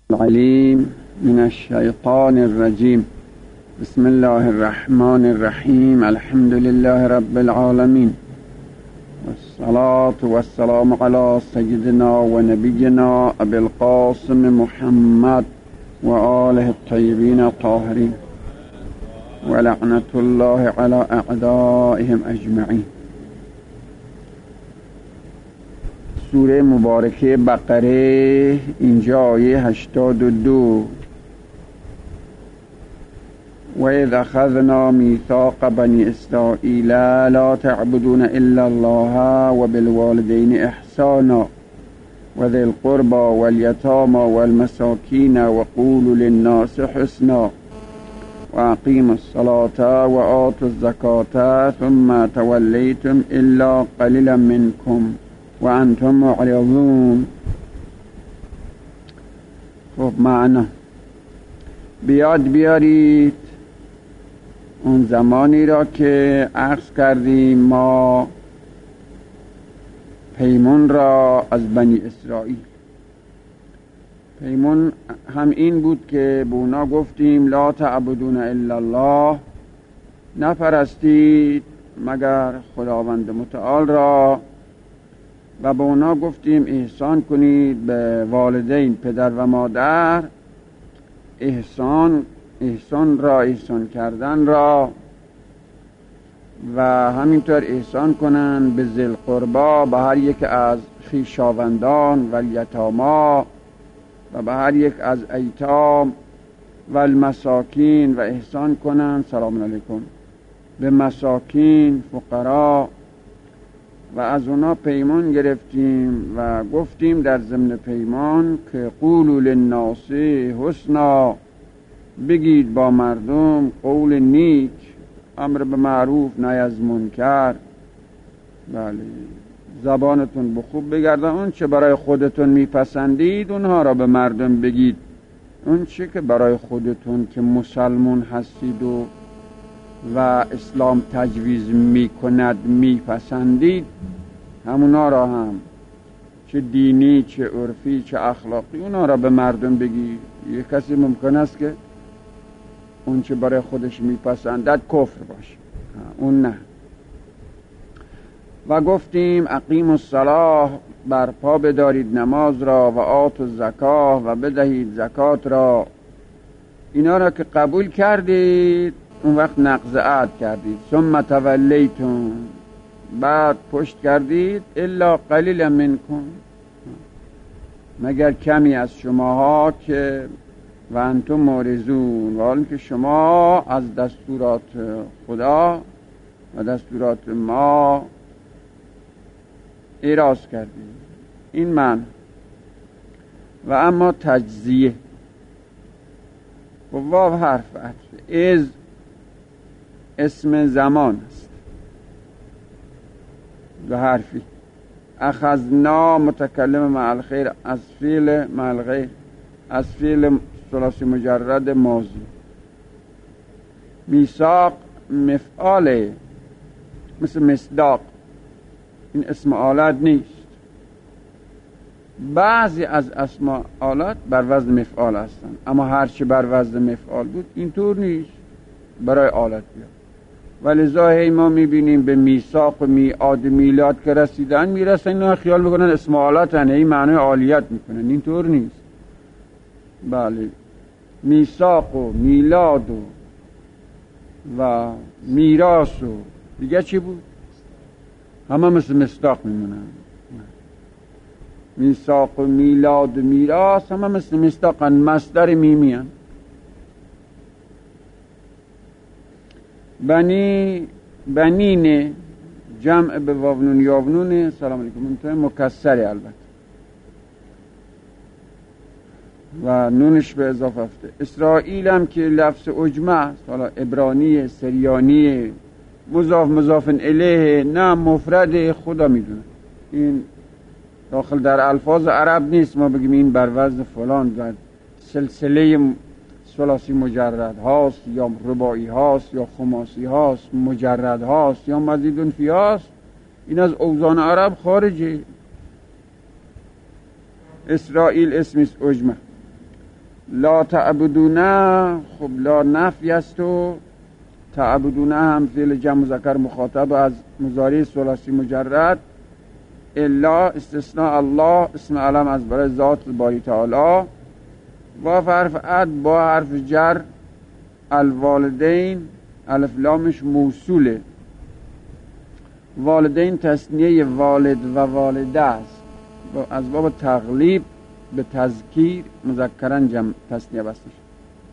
العليم من الشيطان الرجيم. بسم الله الرحمن الرحيم. الحمد لله رب العالمين، والصلاة والسلام على سيدنا ونبينا أبي القاسم محمد وآله الطيبين الطاهرين، ولعنة الله على أعدائهم أجمعين. سوره مبارکه بقره، اینجا آیه 82. و اذ اخذنا میثاق بنی اسرائیل لا تعبدون الا الله و بالوالدین احسانا و ذی القربى والیتامى والمساکین و قولوا للناس حسنا و اقیموا الصلاة و آتوا الزکاة ثم تولیتم الا قلیلا منکم و انتم معرضون. خب معنا بیاد بیارید اون زمانی را که عکس کردیم ما پیمان را از بنی اسرائیل. پیمان هم این بود که به اونا گفتیم لا تعبدون الا الله، نپرستید مگر خداوند متعال را، و به اونا گفتیم احسان کنید به والدین، پدر و مادر، احسان کردن را، و همینطور احسان کنند به ذی القربی، به هر یک از خویشاوندان، و الیتامی، و به هر یک از ایتام، و المساکین، و احسان کنند سلام علیکم به مساکین، فقرا. و از اونا پیمان گرفتیم و گفتیم در ضمن پیمان که قولوا للناس حسنا، بگید با مردم قول نیک، امر به معروف نهی از منکر. بله، زبانتون به خوب بگردن، اون چه برای خودتون میپسندید اونها را به مردم بگید، اون چه که برای خودتون که مسلمون هستید و اسلام تجویز میکند میپسندید، همونا را هم، چه دینی چه عرفی چه اخلاقی، اونا را به مردم بگی. یک کسی ممکن است که اون چه برای خودش میپسندد کفر باشه، اون نه. و گفتیم اقیموا الصلاة، برپا بدارید نماز را، و آتوا الزکاة، و بدهید زکات را. اینا را که قبول کردید اون وقت نقض عهد کردید. ثم تولیتم، بعد پشت کردید، الا قلیلا منکم، مگر کمی از شماها که و انتم معرضون، و حال که شما از دستورات خدا و دستورات ما اعراض کردید. این من. و اما تجزیه و واو حرف عطف، از اسم زمان است و حرفی. اخذنا متکلم مع الخیر، از فعل مع الغیر، از فعل ثلاثی مجرد ماضی. میثاق مفعاله، مثل مصداق، این اسم آلت نیست. بعضی از اسماء آلات بر وزن مفعال هستند، اما هرچی بر وزن مفعال بود اینطور نیست برای آلت بیاد. ولذا هی ما میبینیم به میثاق و میعاد و میلاد که رسیدن میرسن، اینا خیال میکنن اسم آلاتن، این معنی عالیت میکنن، اینطور نیست. بله، میثاق و میلاد و میراث و دیگه چی بود؟ همه مثل مصداق میمونن. میثاق و میلاد و میراث همه مثل مصداقن، مصدر میمیان. بنین جمع به واونون یاونون، سلام علیکم، منتهی مکسری البته، و نونش به اضافه افته. اسرائیل هم که لفظ اجمع است، حالا عبرانی، سریانی، مضاف الیه، نه مفرد، خدا میدونه. این داخل در الفاظ عرب نیست ما بگیم این بر وزن فلان، در سلسله ثلاثی مجرد هاست یا رباعی هاست یا خماسی هاست، مجرد هاست یا مزیدون فی هاست، این از اوزان عرب خارجه. اسرائیل اسم است اجمع. لا تعبدونه، خب لا نفی است و تعبدونه هم فعل جمع مذکر مخاطب از مضارع ثلاثی مجرد، الا استثناء الله اسم علم از برای ذات باری تعالی، و حرف عد با حرف جر الوالدین الف لامش موصوله. والدین تثنیه والد و والده است، از باب تغلیب به تذکیر مذکرا جمع تثنیه بسته شد.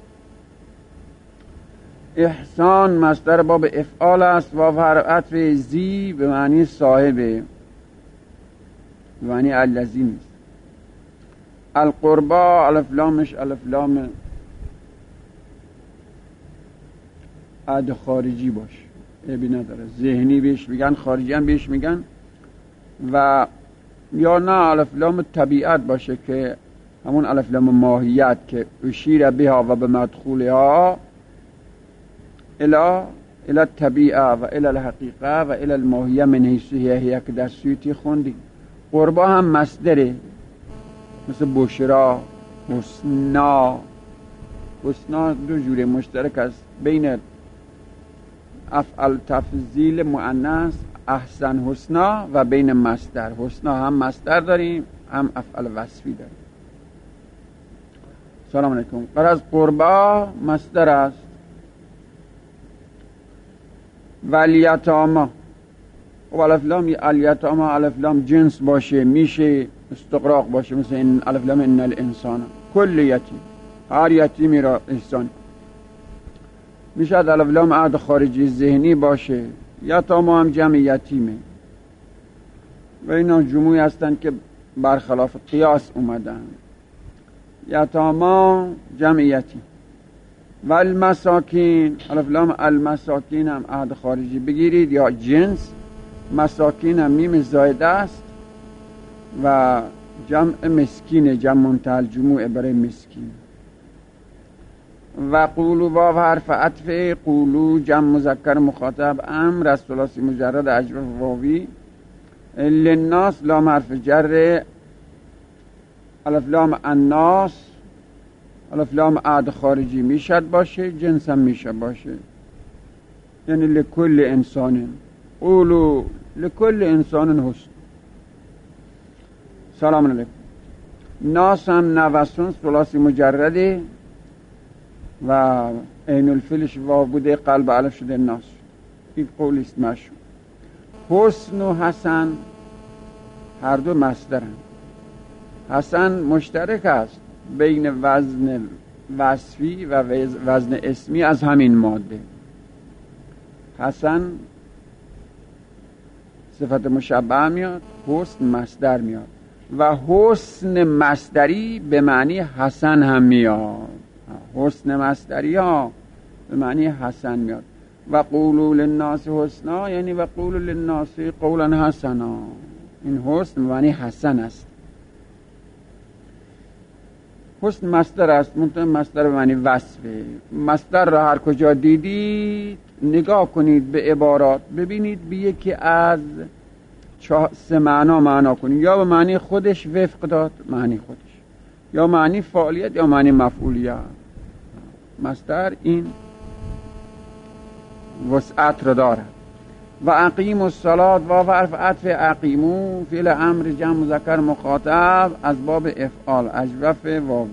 احسان مصدر باب افعال است و حرف عطف زی به معنی صاحبه، به معنی الذی نیست. القربا الف لامش الف لام عد خارجی باشه، عیبی نداره، ذهنی بهش میگن، خارجی هم بهش میگن، و یا نه الف لام طبیعت باشه که همون الف لام ماهیت که اشیر بها و به مدخولها الی الطبیعه و الی الحقیقه و الی الماهیه من حیث هی که در سویتی خوندیم. قربا هم مصدره، مثل بشرا، حسنا. حسنا دو جوره مشترک است بین افعل تفضیل مؤنث احسن حسنا و بین مصدر. حسنا هم مصدر داریم هم افعل وصفی داریم. سلام علیکم. غرض قربا مصدر است. والیتاما و الف لام الیتاما الف لام جنس باشه، میشه استقراق باشه، مثل این الف لام ان الانسان کل یتیم، هر یتیمی را احسان میشه. الف لام عهد خارجی ذهنی باشه. یتاما هم جمع یتیمه و اینا جموعی هستن که برخلاف قیاس اومدن. یتاما جمع یتیم. و المساکین الف لام المساکین هم عهد خارجی بگیرید یا جنس. مساکین هم میم زایده است و جمع مسکین، جمع منتهی الجموع برای مسکین. و قولو واو حرف عطف، قولو جمع مذکر مخاطب امر از ثلاثی مجرد اجوف واوی. للناس لام حرف جر، الف لام الناس الف لام عهد خارجی میشد باشه، جنس هم میشه باشه، یعنی لکل انسان. قولو لکل انسان حسن. سلام علیکم. ناس هم نوسون ثلاثی مجرده و عین الفلش واو بوده، قلب الف شده ناس. این قول است مشهور. حسن و حسن هر دو مصدرن. حسن مشترک است بین وزن وصفی و وزن اسمی از همین ماده. حسن صفت مشبه میاد، حسن مصدر میاد و حسن مصدری به معنی حسن هم میاد. حسن مصدری ها به معنی حسن میاد. و قولوا للناس حسنا یعنی و قولوا للناس قولا حسنا. این حسن به معنی حسن است. حسن مصدر است، منتها مصدر به معنی وصفه. مصدر را هر کجا دیدید نگاه کنید به عبارات، ببینید به یکی از سه معنا کنید. یا به معنی خودش وفق داد، معنی خودش، یا معنی فعالیت، یا معنی مفعولیت. مصدر این وسعت را دارد. و اقیم الصلاة و حرف عطف اقیمو فعل امر جمع مذکر مخاطب از باب افعال اجوف واو.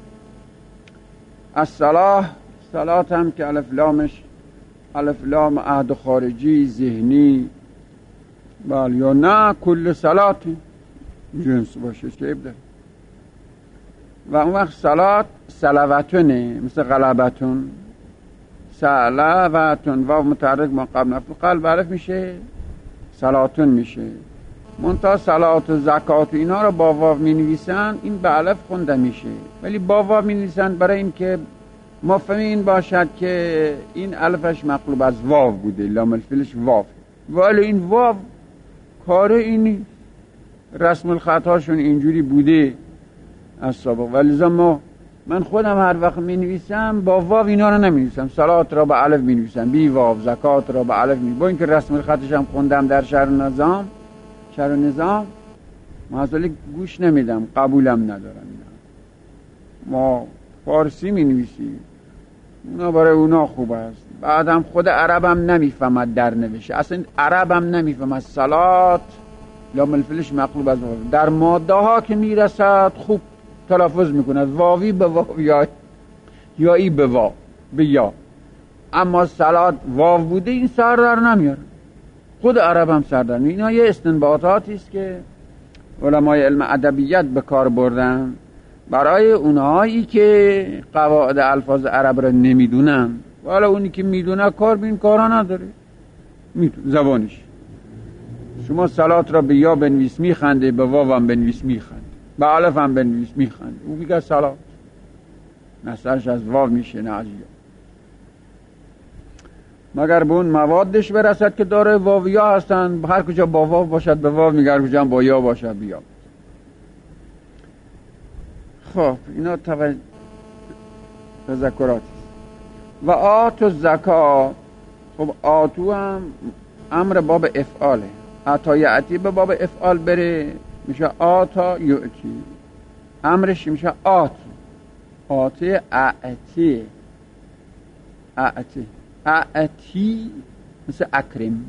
الصلاة صلات هم که الف لامش الف لام عهد خارجی ذهنی، بله، یا نه کل صلات جنس باشه چه عیب داره. و اون وقت صلات صلواتونه، مثل غلبتون. صلواتون واو متحرک ما قبل نفت قلب عرف میشه، صلاتون میشه. منتها صلات و زکات و اینا رو با واو می نویسن، این به الف خونده میشه، ولی با واو می نویسن برای اینکه مفهوم این باشد که این الفش مقلوب از واو بوده، لام الفلش واو، ولی این واو کار اینی رسم الخطاشون اینجوری بوده از سابق. ولی من خودم هر وقت می نویسم با واو اینا رو نمی نویسم. صلات را به الف می نویسم بی واو، زکات را به الف می نویسم، با اینکه رسم الخطش هم خوندم در شهر نظام معذالی گوش نمیدم، قبولم ندارم. ما فارسی می نویسی، اونا برای اونا خوب است. بعد هم خود عرب هم نمیفهمد در نوشه، اصلا عرب هم نمیفهمد صلات لام الفلش مقلوب از واو، در ماده ها که میرسد خوب تلفظ میکند، واوی به واو یا ای به واو به یا، اما صلات واو بوده این سر در نمیاره. خود عرب هم سر در نمیاره. اینا یه استنباطاتی است که علمای علم ادبیات به کار بردن برای اونهایی که قواعد الفاظ عرب را نمیدونن، ولی اونی که میدونه کار به این کارا نداره، میدونه زبانش. شما صلات را به یا بنویس میخنده، به واو هم بنویس میخنده، به الف هم بنویس میخنده، اون میگه صلات، نصرش از واو میشه نه از یا، مگر به اون موادش برسد که داره واو یا هستن. هر کجا با واو باشد به واو میگه، هر کجا با یا باشد بیا. خب اینا تذکراتی و آتو زکات. خب آتو هم امر باب افعاله، عطا یعطی به باب افعال بره میشه آتا یعطی، امرش میشه آتو، آتی اعتی، اعتی مثل اکرم،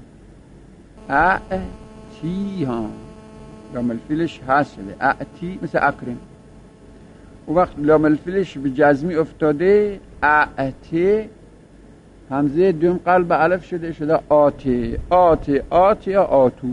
اعتی ها لام الفیلش هست شده، اعتی مثل اکرم. و وقت لام الفیلش به جزمی افتاده اعتی، همزه دوم قلب الف شده آتی، آتی یا آتو.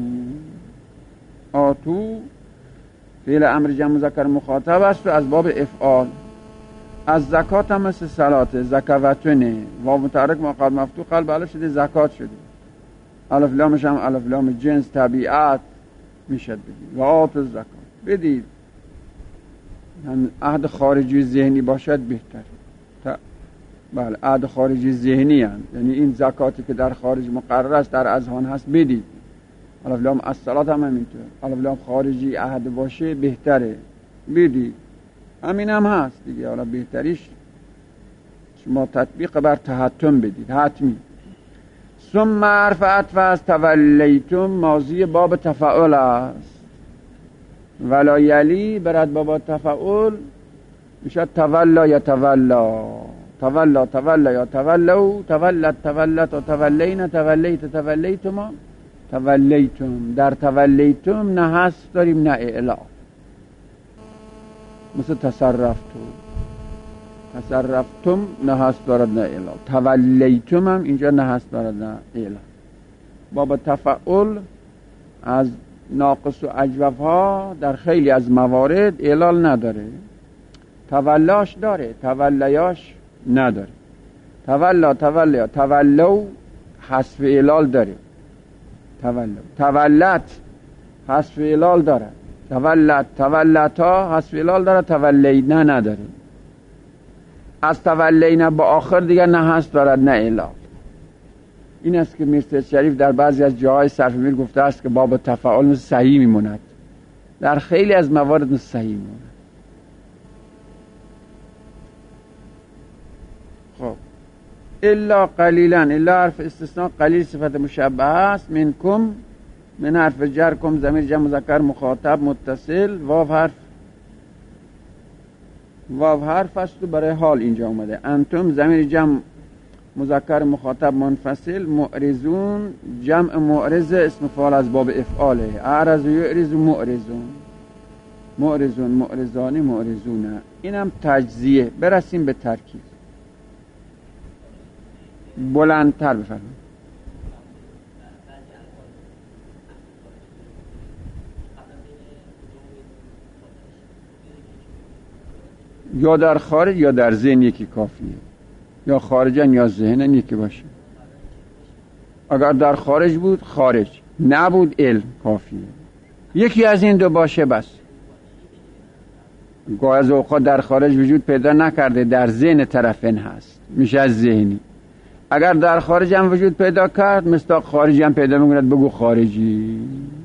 آتو فعل امر جمع مذکر مخاطب است و از باب افعال. از زکات هم مثل صلات، زکوتونه، واو متحرک مقابل مفتوح قلب الف شده زکات شده، الف لامش هم الف لام جنس طبیعت میشد بدید. و آتو زکات بدید، هم عهد خارجی ذهنی باشد بهتره. بله عهد خارجی ذهنی هم، یعنی این زکاتی که در خارج مقرر است در اذهان هست بدید. الف لام الصلات هم همینطور، الف لام خارجی عهد باشه بهتره بدید، همین هم هست دیگه. حالا بهتریش شما تطبیق بر تحتم بدید حتمی. ثم حرف عطف از تولیتم ماضی باب تفاعل است، ولا یلی برد باب تفاعل میشه تولا یا تولا، تولا یا تولو، تولت و تولینا، تولیتما، تولیتم. در تولیتم نه هست داریم نه اعلا، مثل تصرفتم نه هست دارد نه اعلا، تولیتم هم اینجا نه هست دارد نه اعلا. باب تفاعل از ناقص و اجوف ها در خیلی از موارد اعلال نداره، تولاش داره تولیاش نداره. تولو حذف اعلال داره، تولت حذف اعلال داره، تولتا حذف اعلال داره، تولینا نداره. از تولینا با آخر دیگر نه هست دارد نه اعلال. این است که میرزا شریف در بعضی از جاهای صرف میر گفته است که باب تفاعل مثل صحیح میموند، در خیلی از موارد مثل صحیح میموند. خب الا قلیلا، الا حرف استثناء، قلیل صفت مشبهه است. منکم من حرف جر، کم ضمیر جمع مذکر مخاطب متصل، واو حرف است و برای حال اینجا اومده. انتم ضمیر جمع مذکر مخاطب منفصل، معرضون جمع معرض اسم فاعل از باب افعاله، اعرض و یعرض معرضون معرضانی معرضونه. اینم تجزیه. برسیم به ترکیب. بلندتر بفرمایید. یا در خارج یا در ذهن یکی کافیه، یا خارجن یا ذهنن یکی باشه. اگر در خارج بود خارج، نبود علم کافیه. یکی از این دو باشه بس. گاه از اوقات در خارج وجود پیدا نکرده، در ذهن طرفین هست، میشه از ذهنی. اگر در خارج هم وجود پیدا کرد، مصداق خارجی هم پیدا میکند، بگو خارجی.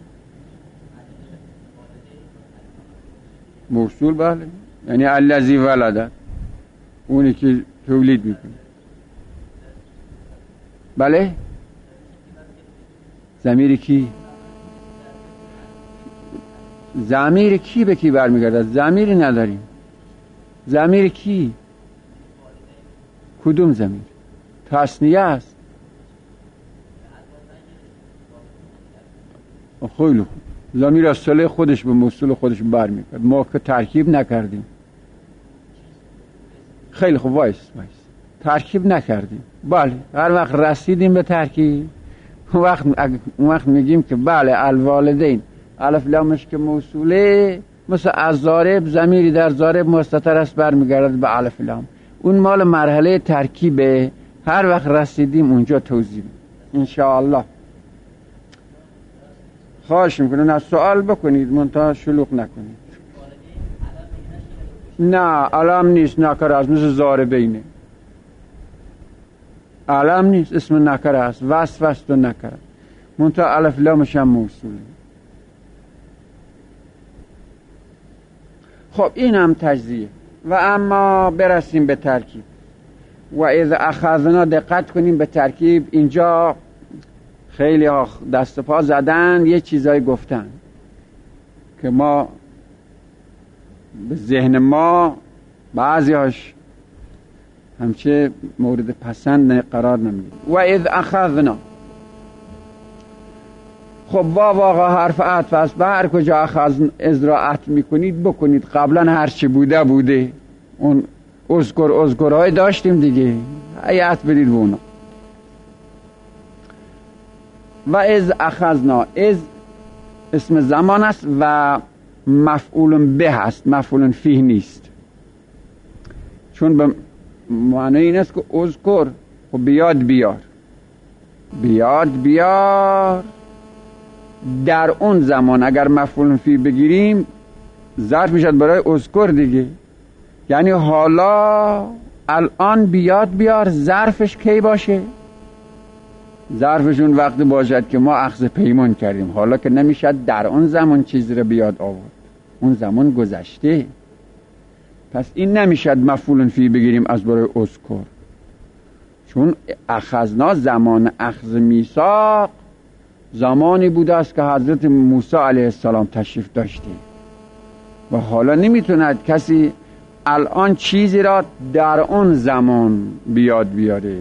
موصول بله، یعنی الذی ولد، اونی که تولید میکنه. بله ضمیر کی؟ ضمیر کی به کی برمیگرده؟ ضمیری نداریم. ضمیر کی؟ کدوم ضمیر؟ تثنیه است. خیلی خوب، ضمیر از صله خودش به موصول خودش برمیگرده. ما که ترکیب نکردیم. خیلی خوب، وایس ترکیب نکردیم. بله، هر وقت رسیدیم به ترکیب اون وقت میگیم که بله الوالدین الف لامش که موصوله، مثل از ضارب ضمیری در ضارب مستتر است برمیگرده به الف لام. اون مال مرحله ترکیبه. هر وقت رسیدیم اونجا توضیح ان شاء الله. خواهش میکنم از سوال بکنید، منتها شلوغ نکنید. نه علم نیست، نکره است، مثل ضاربینه. علم نیست، اسم نکره است، وصف است و نکره، منتها الف لامش هم موصوله. خب این هم تجزیه. و اما برسیم به ترکیب. و اذا اخذنا، دقت کنیم به ترکیب. اینجا خیلی ها دست پا زدن، یه چیزایی گفتن که ما به ذهن ما بعضیاش همچه مورد پسند قرار نمیگیره. و اذ اخذنا، خب واقعا حرف عطف است. به هر کجا اخذ ازراعت میکنید بکنید. قبلا هر چی بوده اون اذکرهای داشتیم دیگه، عطف بدید به اونا. و از اخذنا، از اسم زمان است و مفعول به است، مفعول فیه نیست، چون به معنی این است که اذکر، خب بیاد بیار در اون زمان. اگر مفعول فیه بگیریم ظرف میشد برای اذکر دیگه، یعنی حالا الان بیار. ظرفش کی باشه؟ ظرفشون وقتی باشد که ما اخذ پیمان کردیم. حالا که نمیشد در اون زمان چیزی رو بیاد آورد، اون زمان گذشته. پس این نمیشد مفعول فی بگیریم از برای اذکر، چون اخذنا زمان اخذ میثاق زمانی بوده است که حضرت موسی علیه السلام تشریف داشته و حالا نمیتوند کسی الان چیزی را در اون زمان بیاره.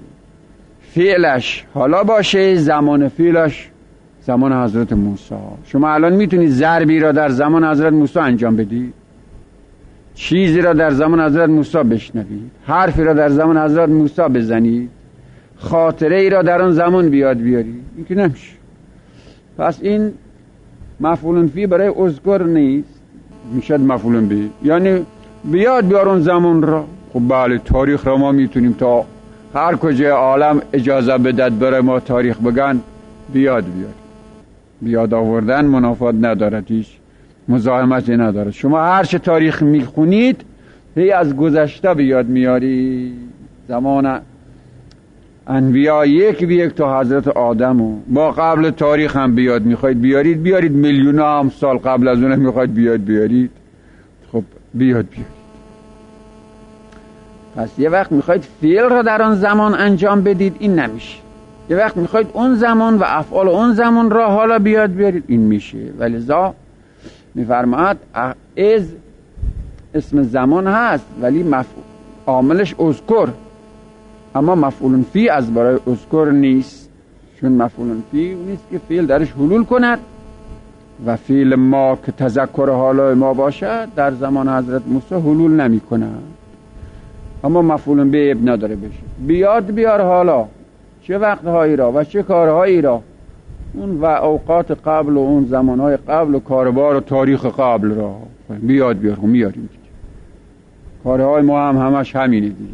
فعلش حالا باشه، زمان فعلش زمان حضرت موسی. شما الان میتونید ضربی را در زمان حضرت موسی انجام بدید، چیزی را در زمان حضرت موسی بشنوید، حرفی را در زمان حضرت موسی بزنید، خاطره ای را در اون زمان بیارید. این که نمیشه. پس این مفعول فی برای اذکر نیست، میشد مفعول به، یعنی بیار اون زمان را. خب بله، تاریخ را ما میتونیم تا هر کجا عالم اجازه بدد برای ما تاریخ بگن بیاد آوردن منافات ندارد، هیچ مزاحمتی ندارد. شما هر چه تاریخ میخونید هی از گذشته بیاد میاری. زمان انبیا یک به یک تا حضرت آدم و با قبل تاریخ هم بیاد میخواید بیارید میلیون هم سال قبل از اون میخواید بیارید. خب بیاد. پس یه وقت میخواید فعل را در آن زمان انجام بدید، این نمیشه. یه وقت میخواید اون زمان و افعال اون زمان را حالا بیارید، این میشه. ولذا میفرماید از اسم زمان هست ولی عاملش اذکر، اما مفعول فی از برای اذکر نیست، چون مفعول فی نیست که فعل درش حلول کند و فعل ما که تذکر حال ما باشد در زمان حضرت موسی حلول نمی کند. اما مفعول به اب نداره بشه. بیار حالا چه وقتهایی را و چه کارهایی را، اون و اوقات قبل و اون زمانهای قبل و کاربار و تاریخ قبل را بیار میاریم. کارهای ما هم همش همینه دیگه.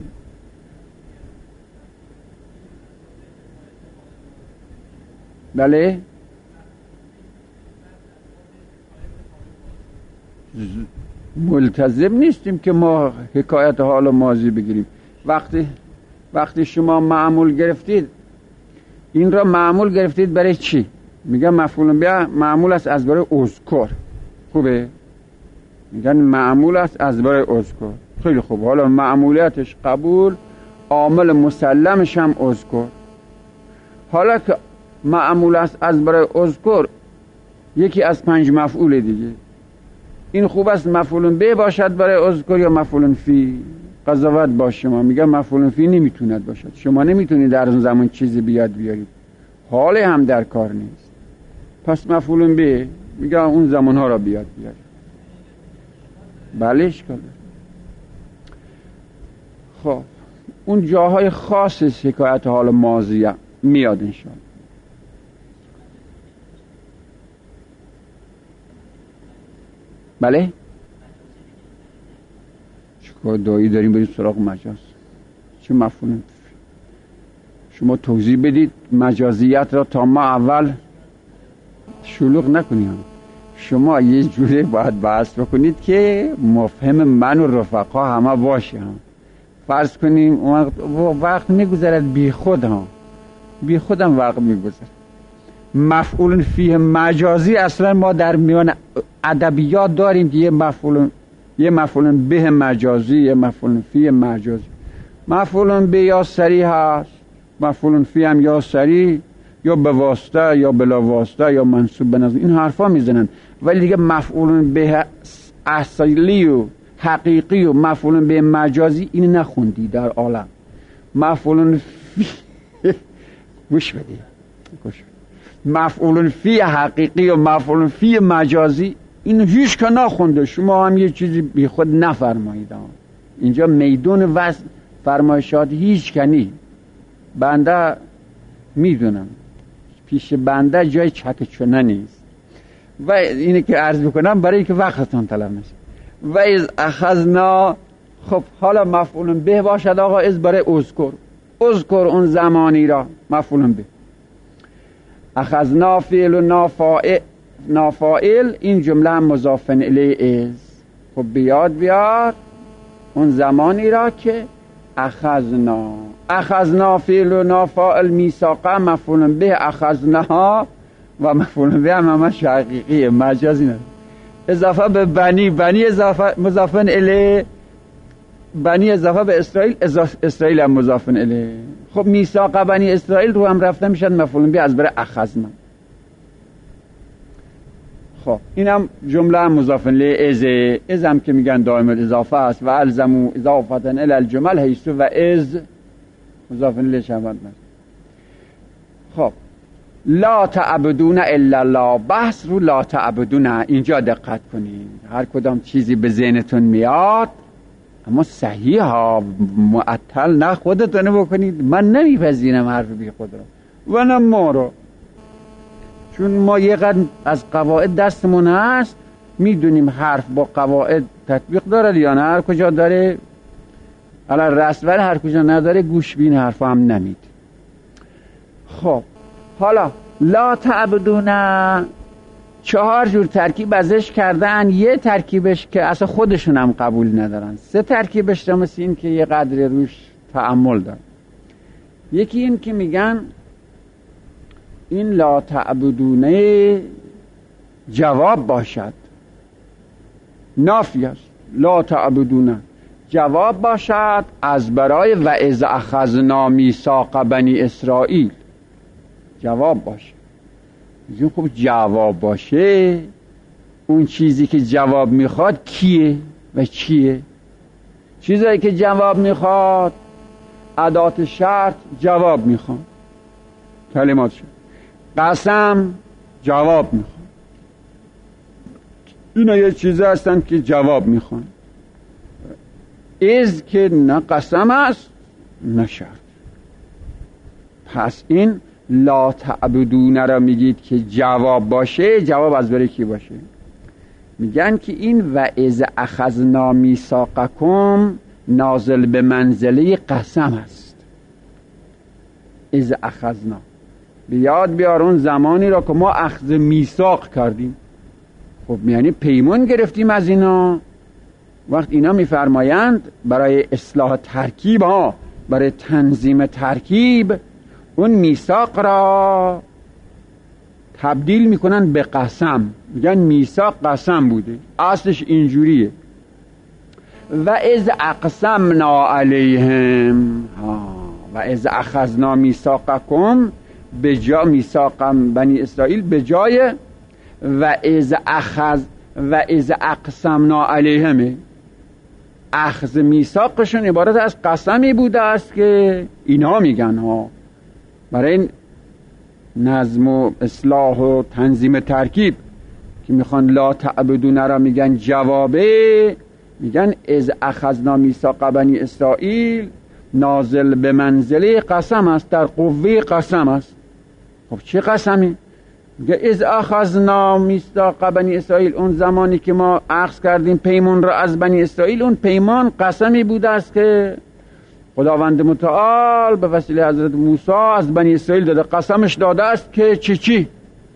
بله ملتزم نیستیم که ما حکایت حال ماضی بگیریم. وقتی شما معمول گرفتید، این را معمول گرفتید برای چی؟ میگن مفعول به معمول است از برای اذکر. خوبه؟ میگن معمول است از برای اذکر. خیلی خوب. حالا معمولیتش قبول، عامل مسلمش هم اذکر. حالا که معمول است از برای اذکر، یکی از 5 مفعول دیگه، این خوب است مفعول به باشد برای اذکر یا مفعول فی؟ قضاوت با شما، میگه مفعول فی نمیتوند باشد، شما نمیتونید در اون زمان چیزی بیارید، حال هم در کار نیست، پس مفعول به میگه اون زمانها را بیارید. بله اشکال. خب اون جاهای خاص حکایت حال ماضیه میاد انشاءالله. بله چیکار دایی داریم بریم سراغ مجاز؟ چه مفهوم؟ شما توضیح بدید مجازیت را تا ما اول شلوغ نکنیم. شما یه جوری باید بحث بکنید که مفهم من و رفقا همه باشه. فرض کنیم اون وقت میگذرد بی خود ها، بی خودم وقت میگذرد. مفعول فیه مجازی اصلا ما در میان ادبیات داریم که یه مفعول به مجازی، یه مفعول فیه مجازی. مفعول به یا صریح هست، مفعول فیه هم یا صریح یا به واسطه یا بلا واسطه یا منصوب به نظر، این حرفا میزنن. ولی دیگه مفعول به اصلی و حقیقی و مفعول به مجازی این نخوندی در عالم. مفعول فی گوش بدید، مفعول فی حقیقی و مفعول فی مجازی این هیچ که نخونده. شما هم یه چیزی بی خود نفرمایید. اینجا میدون وزن فرمایشات هیچ کنی. بنده میدونم پیش بنده جای چکچونه نیست و اینه که عرض بکنم برای که وقتتون طلب نشه. و از اخذنا، خب حالا مفعول به باشد آقا، از برای اذکر اون زمانی را مفعول به. اخذنا فعل و نافائل این جمله هم مضاف الیه از. خب بیاد اون زمانی را که اخذنا فعل و نافائل میثاقا مفعول به اخذناها و مفعول به هم حقیقیه مجازی نه. اضافه به بنی اضافه مضاف الیه، بنی اضافه به اسرائیل هم مضاف الیه. خب میثاق بنی اسرائیل رو هم رفته میشد مفعول به از بر اخذنا. خب اینم جمله هم مضاف الیه از هم که میگن دائم الاضافه است و الزموا اضافه الی الجمل حیث و از مضاف الیه شود. خب لا تعبدون الا الله، بحث رو لا تعبدون اینجا دقت کنید. هر کدام چیزی به ذهنتون میاد اما صحیح ها، معطل نه خودتون بکنید. من نمیپذیرم حرف بی خود رو و نه ما رو، چون ما یه قدر از قواعد دستمون هست، میدونیم حرف با قواعد تطبیق داره یا نه. هر کجا داره علی رسول، هر کجا نداره گوش بین حرف هم نمید. خب حالا لا تعبدون 4 جور ترکیب ازش کردن. یه ترکیبش که اصلا خودشون هم قبول ندارن. 3 ترکیبش هم مثل این که یه قدر روش تأمل دارن. یکی این که میگن این لا تعبدونه جواب باشد، نافی است. لا تعبدونه جواب باشد از برای و اذ اخذنا میثاق بنی اسرائیل، جواب باشه. میگن خب جواب باشه، اون چیزی که جواب میخواد کیه و چیه؟ چیزایی که جواب میخواد ادات شرط جواب میخواد، کلمات شد. قسم جواب میخواد. اینا یه چیزی هستن که جواب میخوان. از که نه قسم است نه شرط. پس این لا تعبدون را میگید که جواب باشه، جواب از برای کی باشه؟ میگن که این و اذ اخذنا میثاقکم نازل به منزله قسم است. اذ اخذنا بیاد بیار اون زمانی را که ما اخذ میثاق کردیم. خب یعنی پیمان گرفتیم از اینا. وقت اینا میفرمایند برای اصلاح ترکیب ها، برای تنظیم ترکیب، اون میثاق را تبدیل میکنن به قسم. میگن میثاق قسم بوده، اصلش اینجوریه. و اذ اقسمنا علیهم، و اذ اخذنا میثاقکم به جا میثاقم بنی اسرائیل به جای و اذ اقسمنا علیهم. اخذ میثاقشون عبارت از قسمی بوده است که اینا میگن ها برای این نظم و اصلاح و تنظیم ترکیب که میخوان لا تعبدون را میگن جوابه، میگن از اخذنا میثاق بنی اسرائیل نازل به منزله قسم است، در قوه قسم است. خب چه قسمی؟ میگه از اخذنا میثاق بنی اسرائیل، اون زمانی که ما اخذ کردیم پیمان را از بنی اسرائیل، اون پیمان قسمی بوده است که خداوند متعال به وسیله حضرت موسی از بنی اسرائیل داده، قسمش داده است که چی؟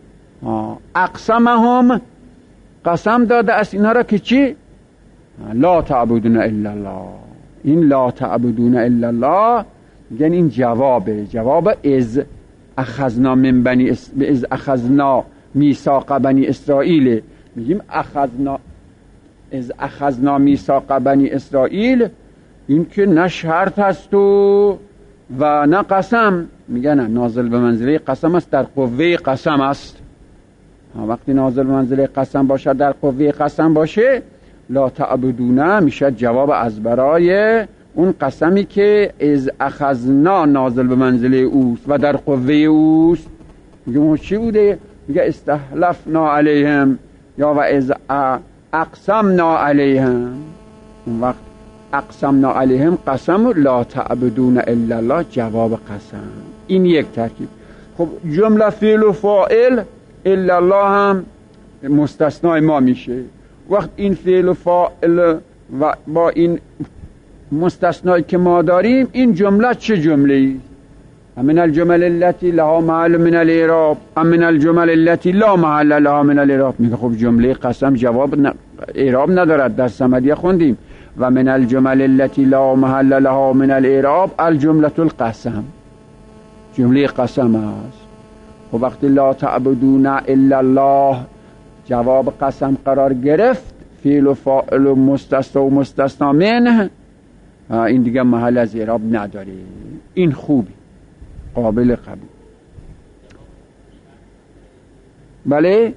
اقسمهم، قسم داده است اینا را که چی؟ لا تعبدون الا الله. این لا تعبدون الا الله یعنی این جواب از اخذنا من بنی از اخذنا میثاق بنی اسرائیل. میگیم از اخذنا میثاق بنی اسرائیل، این که نه شرط هست و نه قسم. میگن نه، نازل به منزله قسم است، در قوه قسم است. وقتی نازل به منزله قسم باشه، در قوه قسم باشه، لا تعبدونه میشه جواب از برای اون قسمی که از اخذنا نازل به منزله اوست و در قوه اوست. میگه چی بوده؟ میگه استحلفنا علیهم یا و از اقسمنا علیهم. اون وقت اقسمنا علیهم قسم لا تعبدون الا الله جواب قسم. این یک ترکیب. خب جمله فعل و فاعل الا الله هم مستثنای ما میشه. وقت این فعل و فاعل و با این مستثنایی که ما داریم، این جمله چه جمله‌ای؟ من الجمل التي لها محل من الاعراب من الجمل التي لا محل لها من الاعراب. میگه خب جمله قسم جواب اعراب ندارد، در صمدیه خوندیم و من الجمل التي لا محل لها من الاعراب الجمله القسم، جمله قسم است. خب وقتی لا تعبدون الا الله جواب قسم قرار گرفت، فعل و فاعل و مستثنا منه، این دیگه محل از اعراب نداره. این خوبی، قابل قبول. بله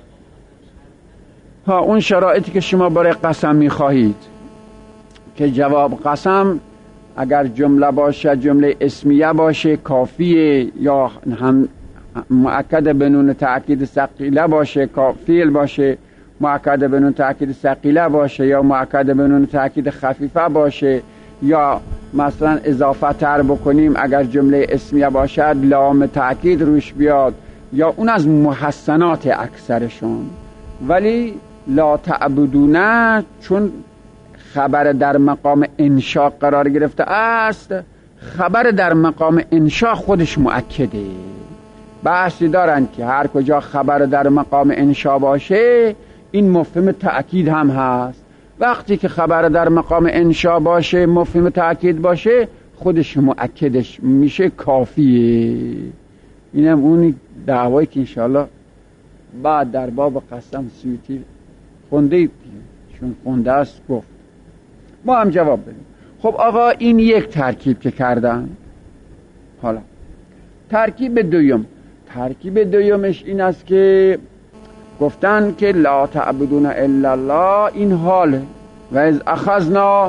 اون شرایطی که شما برای قسم میخواهید که جواب قسم اگر جمله باشه، جمله اسمیه باشه کافیه، یا هم مؤکد به نون تأکید ثقیله باشه، فعل باشه مؤکد به نون تأکید ثقیله باشه، یا مؤکد به نون تأکید خفیفه باشه، یا مثلا اضافه تر بکنیم اگر جمله اسمیه باشد لام تأکید روش بیاد، یا اون از محسنات اکثرشون. ولی لا تعبدونه چون خبر در مقام انشاء قرار گرفته است، خبر در مقام انشاء خودش مؤکده. بحثی دارن که هر کجا خبر در مقام انشاء باشه این مفهوم تأکید هم هست. وقتی که خبر در مقام انشاء باشه، مفهوم تأکید باشه، خودش مؤکدش میشه کافیه. اینم اون دعوایی که انشاءالله بعد در باب قسم سیوطی خونده، چون خونده است گفت، ما هم جواب بدیم. خب آقا این یک ترکیب که کردن. حالا ترکیب دویمش این است که گفتن که لا تعبدون الا الله این حاله و از اخذنا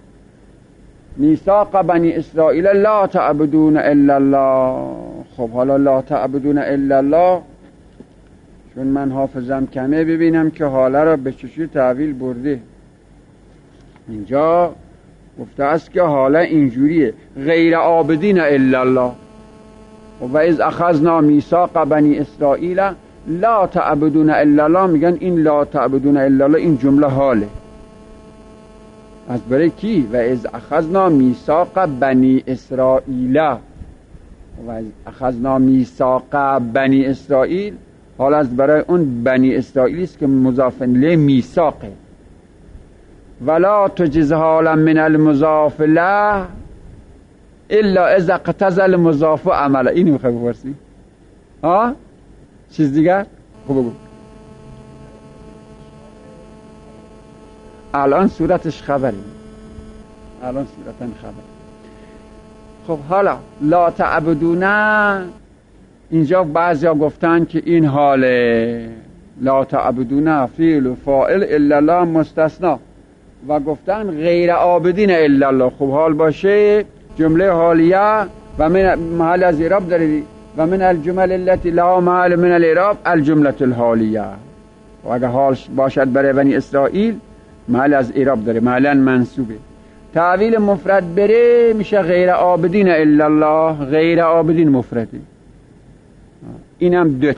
میثاق بنی اسرائیل لا تعبدون الا الله. خب حالا لا تعبدون الا الله، چون من حافظم کمه ببینم که حاله را به چشی تعویل برده. اینجا گفته است که حاله اینجوریه غیر عابدین الا الله. و از اخذنا میثاق بنی اسرائیل لا تعبدون الا الله، میگن این لا تعبدون الا الله این جمله حاله از برای کی؟ و از اخذنا میثاق بنی اسرائیل، و از اخذنا میثاق بنی اسرائیل حال از برای اون بنی اسرائیلی است که مضاف الیه میثاقه. ولا تجز حالا من المضاف له الا اذا اقتضى المضاف عمله. اینو میخوای بپرسی؟ چیز دیگر؟ خب بگو. الان صورتش خبری، الان صورتن خبر. خب حالا لا تعبدونه، اینجا بعضیا گفتن که این حاله لا تعبدونه فعل و فاعل الا الله مستثنا. و گفتن غیر عابدین الا الله. خوب حال باشه جمله حالیه و من محل از اعراب داره و من الجمل التي لا محل من الاعراب الجمله الحالیه. و اگه حال باشد برای بنی اسرائیل محل از اعراب داره، محلا منصوبه. تعویل مفرد بره میشه غیر عابدین الا الله، غیر عابدین مفرده. اینم دو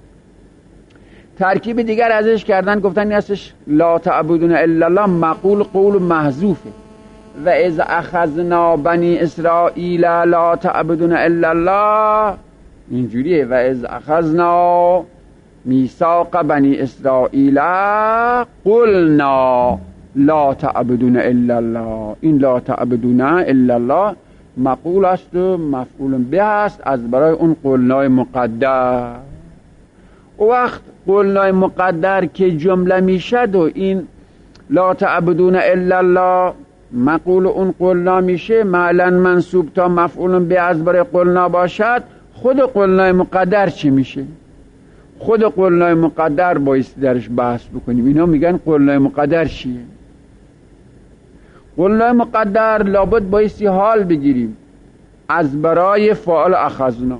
ترکیب دیگر ازش کردن، گفتن این هستش لا تعبدون الا الله مقول قول محذوفه و اذ اخذنا بنی اسرائیل لا تعبدون الا الله اینجوریه و اذ اخذنا میثاق بنی اسرائیل قلنا لا تعبدون الا الله. این لا تعبدون الا الله مقول است و مفعول به است از برای اون قلنای مقدر. وقت قلنای مقدر که جمله میشد و این لا تعبدون الا الله مقول اون قلنا میشه، معلن منصوب تا مفعول به از برای قلنا باشد، خود قلنای مقدر چی میشه؟ خود قلنای مقدر بایستی درش بحث بکنیم. اینا میگن قلنای مقدر چیه؟ قلنای مقدر لابد بایستی حال بگیریم از برای فعال اخذنا.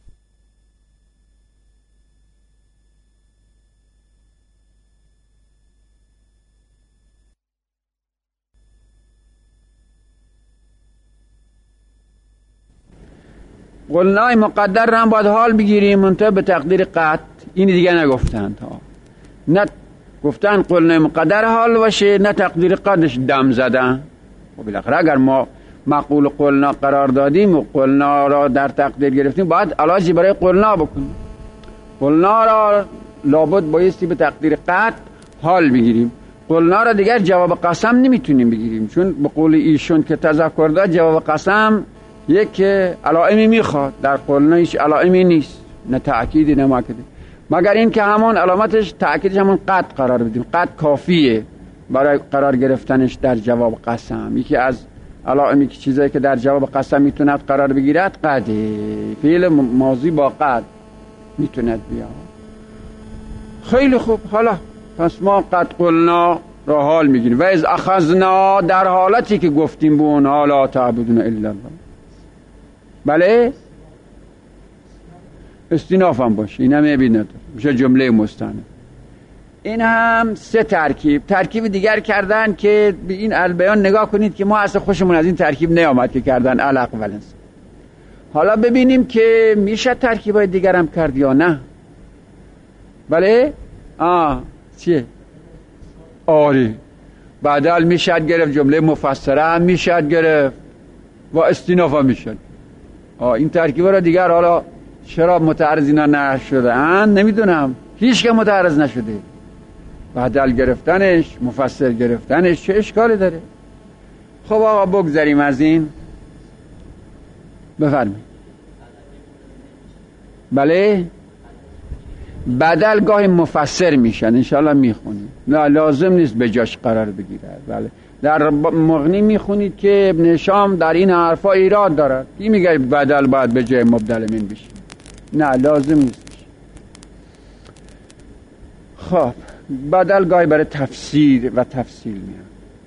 قلنای مقدر رو هم باید حال بگیریم منتها به تقدیر قطع. این دیگه نگفتن تا نه گفتن قلنای مقدر حال باشه نه تقدیر قطعش دم زدن. و بالاخره اگر ما مقول قلنا قرار دادیم و قلنا را در تقدیر گرفتیم باید علاجی برای قلنا بکنیم. قلنا را لابد بایستی به تقدیر قطع حال بگیریم. قلنا را دیگر جواب قسم نمیتونیم بگیریم، چون به قول ایشون که تذکر داد جواب قسم یک علائمی میخواد، در قلنا هیچ علائمی نیست، نه تأکیدی نه مؤکدی، مگر این که همون علامتش تأکیدش همون قطع قرار بدیم. قطع کافیه برای قرار گرفتنش در جواب قسم. یکی از علائمی که چیزایی که در جواب قسم میتوند قرار بگیرد قطعه، فعل ماضی با قطع میتوند بیاد. خیلی خوب، حالا پس ما قد قلنا را حال میگیریم و از اخذنا در حالتی که گفتیم به اونها لا تعبدون الا الله. بله استیناف هم باشه، این هم عیبی نداره، میشه جمله مستأنف. این هم سه ترکیب دیگر کردن که به این البیان نگاه کنید که ما اصلا خوشمون از این ترکیب نیامد که کردن علق ولنس. حالا ببینیم که میشه ترکیبای دیگر هم کرد یا نه. بله چیه؟ آره بدل میشد گرفت، جمله مفسره هم میشد گرفت و استیناف هم میشد. این ترکیبا را دیگر حالا چرا متعرض اینا نشده نمیدونم، هیچ که متعرض نشده. بدل گرفتنش مفسر گرفتنش چه اشکالی داره؟ خب آقا بگذاریم از این. بفرمایید. بله بدل گاهی مفسر میشن، انشالله میخونید، نه لازم نیست به جاش قرار بگیره. بله در مغنی میخونید که ابن شام در این حرفا ایراد دارد، این میگه بدل باید به جای مبدل من بشه، نه لازم نیست. خب بدل گاهی برای تفسیر و تفصیل میاد.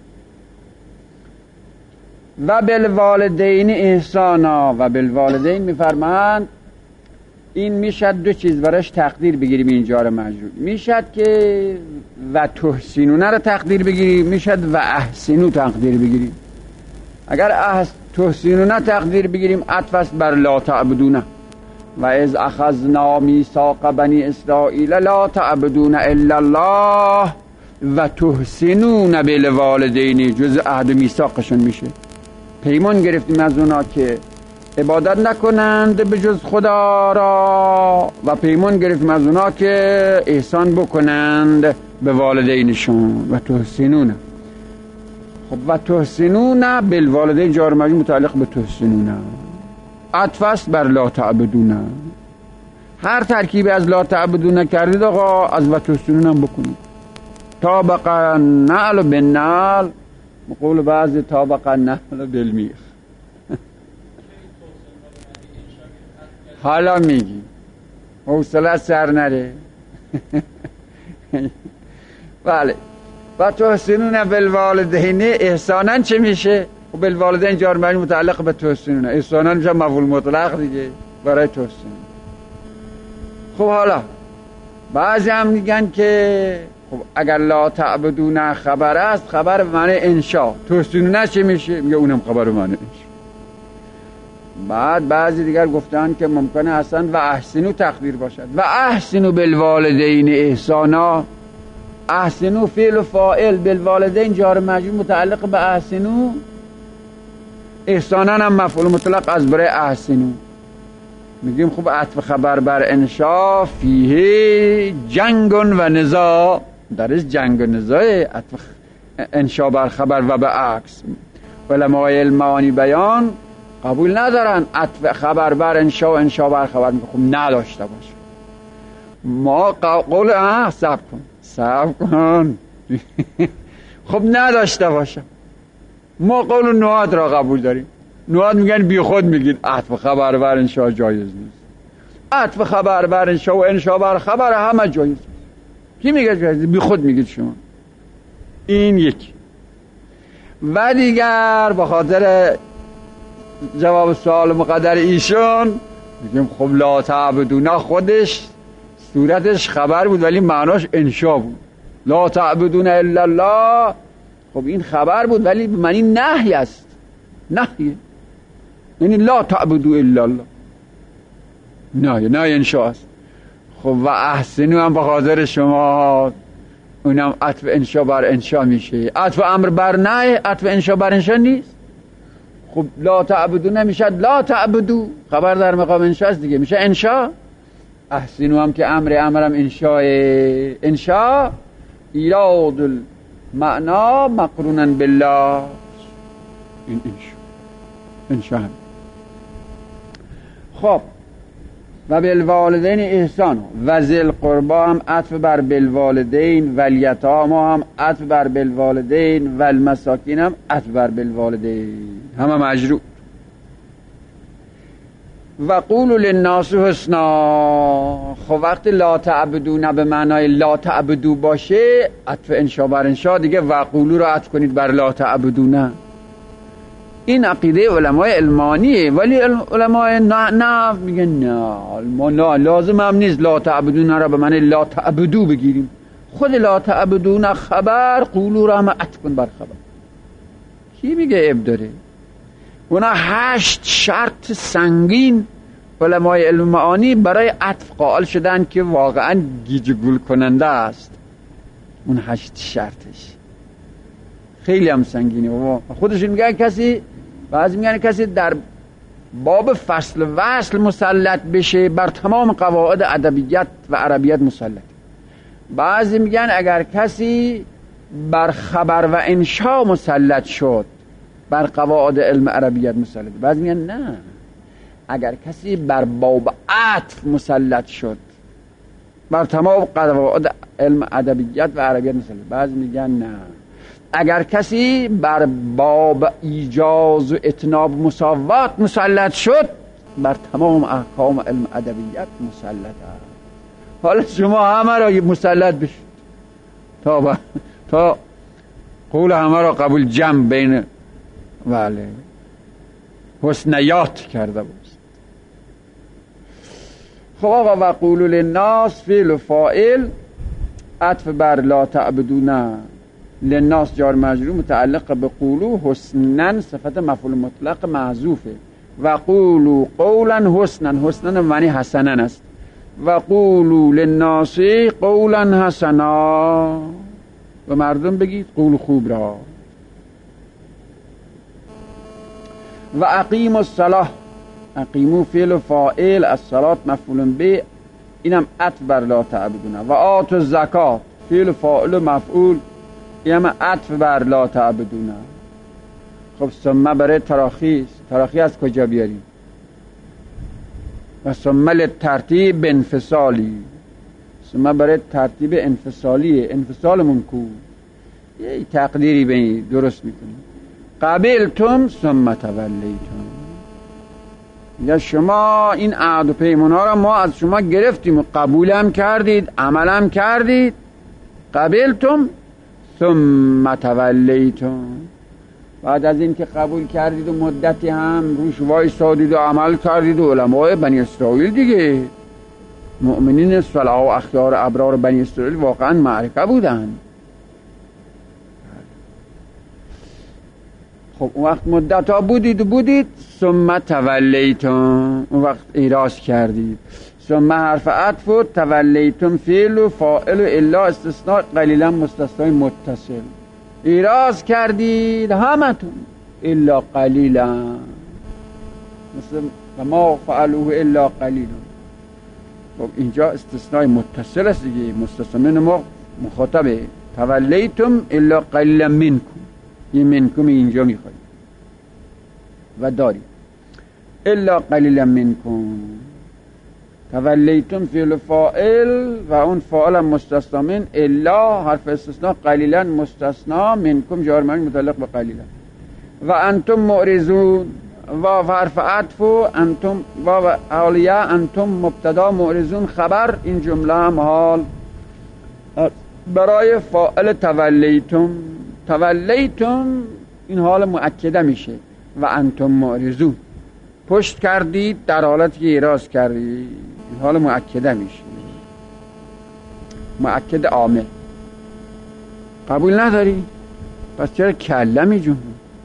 و بالوالدین احسانا، و بالوالدین میفرمایند این میشد دو چیز براش تقدیر بگیریم. اینجا رو مجرور میشد که و تحسینونه رو تقدیر بگیریم، میشد و احسنو تقدیر بگیریم. اگر تحسینونه تقدیر بگیریم عطف است بر لا تعبدونه. و از اخذنا میثاق بنی اسرائیل لا تعبدون الا الله و تحسنون بالوالدین، جز عهد و میثاقشون میشه. پیمان گرفتیم از اونا که عبادت نکنند به جز خدا را و پیمان گرفتیم از اونا که احسان بکنند به والدینشون. و تحسنون، خب و تحسنون بالوالدین جار مجرور متعلق به تحسنون، عطف است بر لا تعبدون. هر ترکیب از لا تعبدون کردید آقا از و تحسنون هم بکنید. طابق النعل بالنعل، مقول بعضی طابق النعل بالمیخ. حالا میگی حوصله سر نره. بله و تحسنون بالوالدین احسانا چه میشه؟ و بالوالدین جار مجرور متعلق به تحسنون، احسانا میشه مفعول مطلق دیگه برای تحسنون. خب حالا بعضی هم میگن که خب اگر لا تعبدون خبر است، خبر به معنی انشا، تحسنون چه میشه؟ میگه اونم خبر به معنی انشا. بعد بعضی دیگر گفتن که ممکنه اصلا و احسنو تقدیر باشد، و احسنو بالوالدین احسانا. احسنو فعل و فاعل، بالوالدین جار مجرور متعلق به احسنو، احسانا هم مفعول مطلق از برای احسنو. میگیم خب عطف خبر بر انشا فیه جنگ و نزاع، درش جنگ و نزاع، عطف انشا بر خبر و به عکس. علمای المعانی بیان قبول ندارن عطف خبر بر انشا و انشا بر خبر، خب نداشته باشه. ما قول صبر کن خب نداشته باشه. ما قول نواد را قبول داریم. نواد میگن بی خود میگید عطف خبر بر انشا جایز نیست. عطف خبر بر انشا و انشا بر خبر همه جایز. کی میگه جایز؟ بی خود میگید شما. این یکی. و دیگر به خاطر جواب سوال مقدر ایشون میگیم خب لا تعبدون خودش صورتش خبر بود ولی معناش انشا بود. لا تعبدون الا الله، خب این خبر بود ولی به معنی نهی است. نهی یعنی لا تعبدوا الا الله، نه انشا است. خب و احسنو هم به خاطر شما اونم عطف انشا بر انشا میشه. عطف امر بر نهی، عطف انشا بر انشا نیست. خب لا تعبدو نمیشه لا تعبدو، خبر در مقام انشا است دیگه، میشه انشا. احسنو هم که امرم انشا، انشا ایراد المعنا مقرونا بالله، این انشا هم. خب و بالوالدین احسان و ذل قربا هم عطف بر بالوالدین، و الیتاما هم عطف بر بالوالدین، و المساکین هم عطف بر بالوالدین، همه مجرور. و قولوا للناس حسنا، خب وقتی لا تعبدون به معنای لا تعبدو باشه عطف انشا بر انشا دیگه، و قولوا رو عطف کنید بر لا تعبدون. این عقیده علمای علمانیه، ولی علمای نه میگن نه لازم هم نیست لا تعبدون را به معنی لا تعبدو بگیریم. خود لا تعبدون خبر، قولوا را هم عطف کن بر خبر. کی میگه عیب داره؟ اونا 8 شرط سنگین علمای علم معانی برای عطف قائل شدن که واقعا گیج گول کننده است. اون 8 شرطش خیلی هم سنگینه و خودشون میگن کسی، بعضی میگن کسی در باب فصل وصل مسلط بشه بر تمام قواعد ادبیات و عربیت مسلط. بعضی میگن اگر کسی بر خبر و انشا مسلط شد بر قواعد علم عربیت مسلط. بعضی میگن نه، اگر کسی بر باب عطف مسلط شد بر تمام قواعد علم ادبیات و عربیت مسلط. بعضی میگن نه، اگر کسی بر باب ایجاز و اتناب مساوات مسلط شد بر تمام احکام علم ادبیات مسلط است. حالا شما همه را مسلط بشید تا قول همه را قبول جمع بین بله حسنیات کرده بود. خب آقا و قولوا للناس فعل و فاعل عطف بر لا تعبدون، للناس جار مجرور متعلق به قولوا، حسنا صفت مفعول مطلق محذوفه. و قولوا قولا حسنا، حسنا معنی حسنا است. و قولوا للناس قولا حسنا، و مردم بگید قول خوب را. و اقیموا الصلاة، اقیموا فعل و فاعل، الصلاة مفعول به، اینم عطف بر لا تعبدون. و آتوا الزکات فعل و فاعل و مفعول، اینم عطف بر لا تعبدون. خب ثم برای تراخی از کجا بیاریم؟ و ثم للترتیب انفصالی، ثم برای ترتیب انفصالیه، انفصالمون کو یه تقدیری به درست میکنیم. قبلتم ثم تولیتم، یا شما این عهد و پیمان‌ها را ما از شما گرفتیم و قبولم کردید، عملم کردید. قبلتم ثم تولیتم، بعد از این که قبول کردید و مدتی هم روش وایسادید و عمل کردید و علمای بنی اسرائیل دیگه، مؤمنین صلاح و اخیار ابرار بنی اسرائیل واقعا معرکه بودن. خب اون وقت مدت ها بودید ثم تولیتم، اون وقت ایراز کردید. ثم حرف عطف و تولیتم فعل و فاعل و الا استثناء قلیلا مستثنای متصل، ایراز کردید همتون الا قلیلا، مثل ما فعلوه الا قلیلا. خب اینجا استثنای متصل است دیگه، مستثنا ما مخاطبه. تولیتم الا قلیلا منکم، این منکم اینجا میخواید و دارید الا قلیلا منکم. تولیتم فعل فاعل و اون فاعل مستثنا من، الا حرف استثناء، قلیلا مستثنا، منکم جار مجرور متعلق به قلیلا. و انتم معرضون، و حرف عطف و انتم و حالیه، انتم مبتدا معرضون خبر، این جمله هم حال برای فاعل تولیتم. تولیتم این حال مؤکده میشه و انتم معرضون، پشت کردید در حالتی که ایراز کردید، این حال مؤکده میشه، مؤکد عامل. قبول نداری؟ پس چرا کلمی جون؟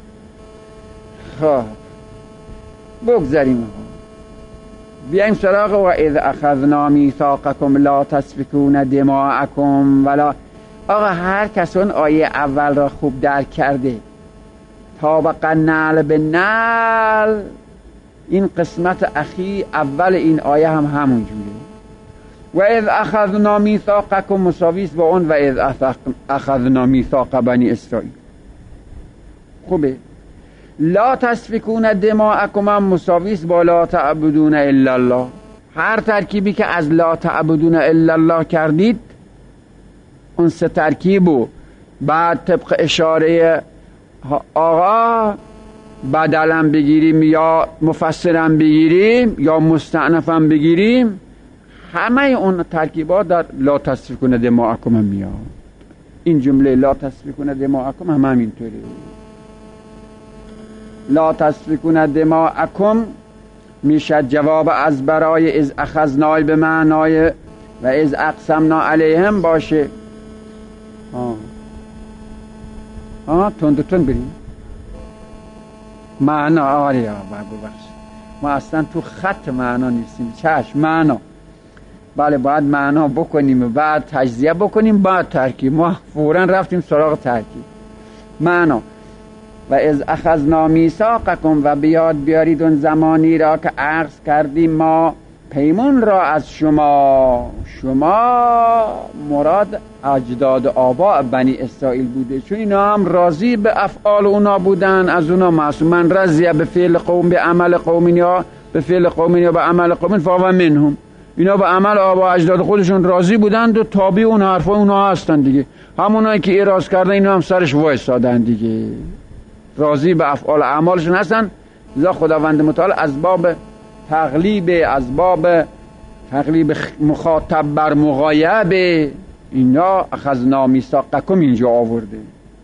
خب بگذاریم، بیایم سراغ و اذ اخذنا میثاقکم لا تسفکون دماءکم ولا. آقا هر کس اون آیه اول را خوب درک کرده، طابق نعل به نعل، این قسمت اول این آیه هم همون جوره. و اذ اخذنا میثاقکم مساویس با اون و اذ اخذنا میثاق بنی اسرائیل. خوبه. لا تسفکون دماءکم هم مساویس با لا تعبدون الا الله. هر ترکیبی که از لا تعبدون الا الله کردید، اون سه ترکیبو بعد طبق اشاره آقا بدلم بگیریم یا مفسرم بگیریم یا مستأنفم بگیریم، همه اون ترکیبات در لا تسفکون دماءکم هم میاد. این جمله لا تسفکون دماءکم هم همینطوره. لا تسفکون دماءکم میشه جواب از برای از اخذنا به معنای و از اقسمنا علیهم باشه. تند بریم معنا. آره ببخشید، ما اصلا تو خط معنا نیستیم. چشم معنا، بله باید معنا بکنیم و بعد تجزیه بکنیم بعد ترکیب. ما فوراً رفتیم سراغ ترکیب. معنا و از اخذنا میثاقکم و بیاد بیارید اون زمانی را که عرض کردیم ما پیمان را از شما. شما مراد اجداد و آباء بنی اسرائیل بوده، چون اینا هم راضی به افعال اونا بودن، از اونا معصوم. من رضی به فعل قوم به عمل قوم یا به فعل قوم یا به عمل قوم فهو منهم. اینا به عمل آباء اجداد خودشون راضی بودند و تابع اون حرفای اونا هستن دیگه. همونایی که اعراض کردن اینا هم سرش وایسادن دیگه، راضی به افعال اعمالشون هستن. لذا خداوند متعال از باب تغلیب مخاطب بر مغایبه اینا اخذنا میثاقکم اینجا آورده.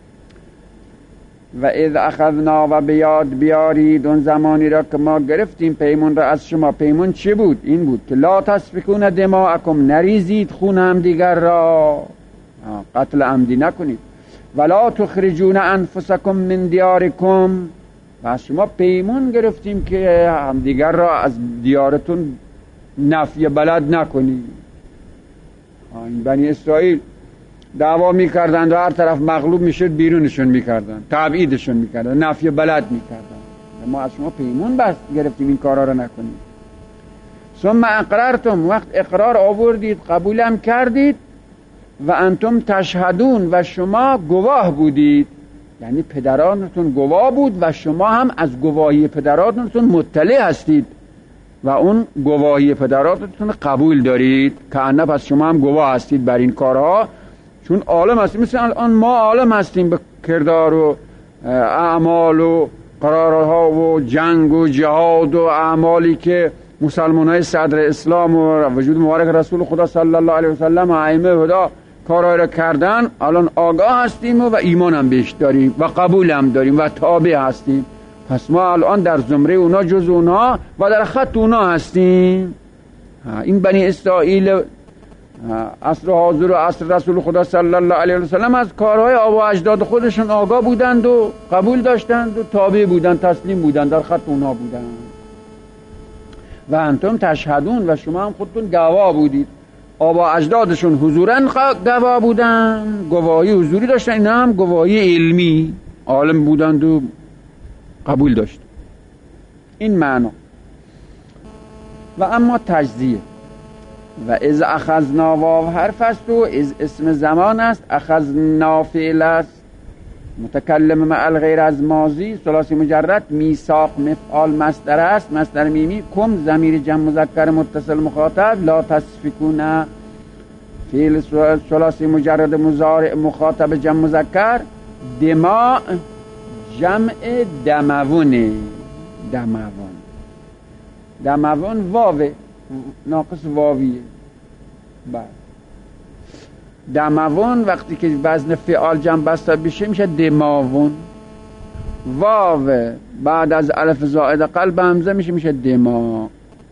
و اذ اخذنا و بیاد بیارید اون زمانی را که ما گرفتیم پیمان را از شما. پیمان چی بود؟ این بود که لا تسفکون دماءکم، نریزید خون هم دیگر را، قتل عمدی نکنید. ولا تخرجون انفسکم من دیارکم، و از شما پیمان گرفتیم که همدیگر را از دیارتون نفی بلد نکنید. این بنی اسرائیل دعوا میکردند و هر طرف مغلوب میشد بیرونشون میکردن، تبعیدشون میکردن، نفی بلد میکردن. ما از شما پیمان بس گرفتیم این کارا را نکنید. ثم اقررتم، وقت اقرار آوردید قبولم کردید. و انتم تشهدون، و شما گواه بودید، یعنی پدرانتون گواه بود و شما هم از گواهی پدرانتون مطلع هستید و اون گواهی پدرانتون قبول دارید که انه پس شما هم گواه هستید بر این کارها، چون عالم هستید. مثل الان ما عالم هستیم به کردار و اعمال و قرارها و جنگ و جهاد و اعمالی که مسلمان های صدر اسلام و وجود مبارک رسول خدا صلی الله علیه و سلم و ائمه هدا کارهای را کردن، الان آگاه هستیم و ایمان هم بهش داریم و قبول هم داریم و تابع هستیم. پس ما الان در زمره اونا، جز اونا و در خط اونا هستیم. این بنی اسرائیل عصر حاضر و عصر رسول خدا صلی الله علیه و سلم از کارهای آبا و اجداد خودشون آگاه بودند و قبول داشتند و تابع بودند، تسلیم بودند، در خط اونا بودند. و انتم تشهدون، و شما هم خودتون گواه بودید. آبا اجدادشون حضوراً گواه بودند، گواهی حضوری داشتن، اینا هم گواهی علمی، عالم بودند و قبول داشت. این معنا. و اما تجزیه و از اخذنا واو حرف است و از اسم زمان است، اخذنا فعل است متکلم مع الغیر از ماضی ثلاثی مجرد، میثاق مفعال مصدر است، مصدر میمی، کم ضمیر جمع مذکر متصل مخاطب، لا تصفیکون فعل ثلاثی مجرد مضارع مخاطب جمع مذکر، دماء جمع دموونه، دموون واوه ناقص واویه. بله دموون وقتی که وزن فعال جمع بسته بشه میشه دماوون. واو بعد از الف زائد قلب همزه میشه دما.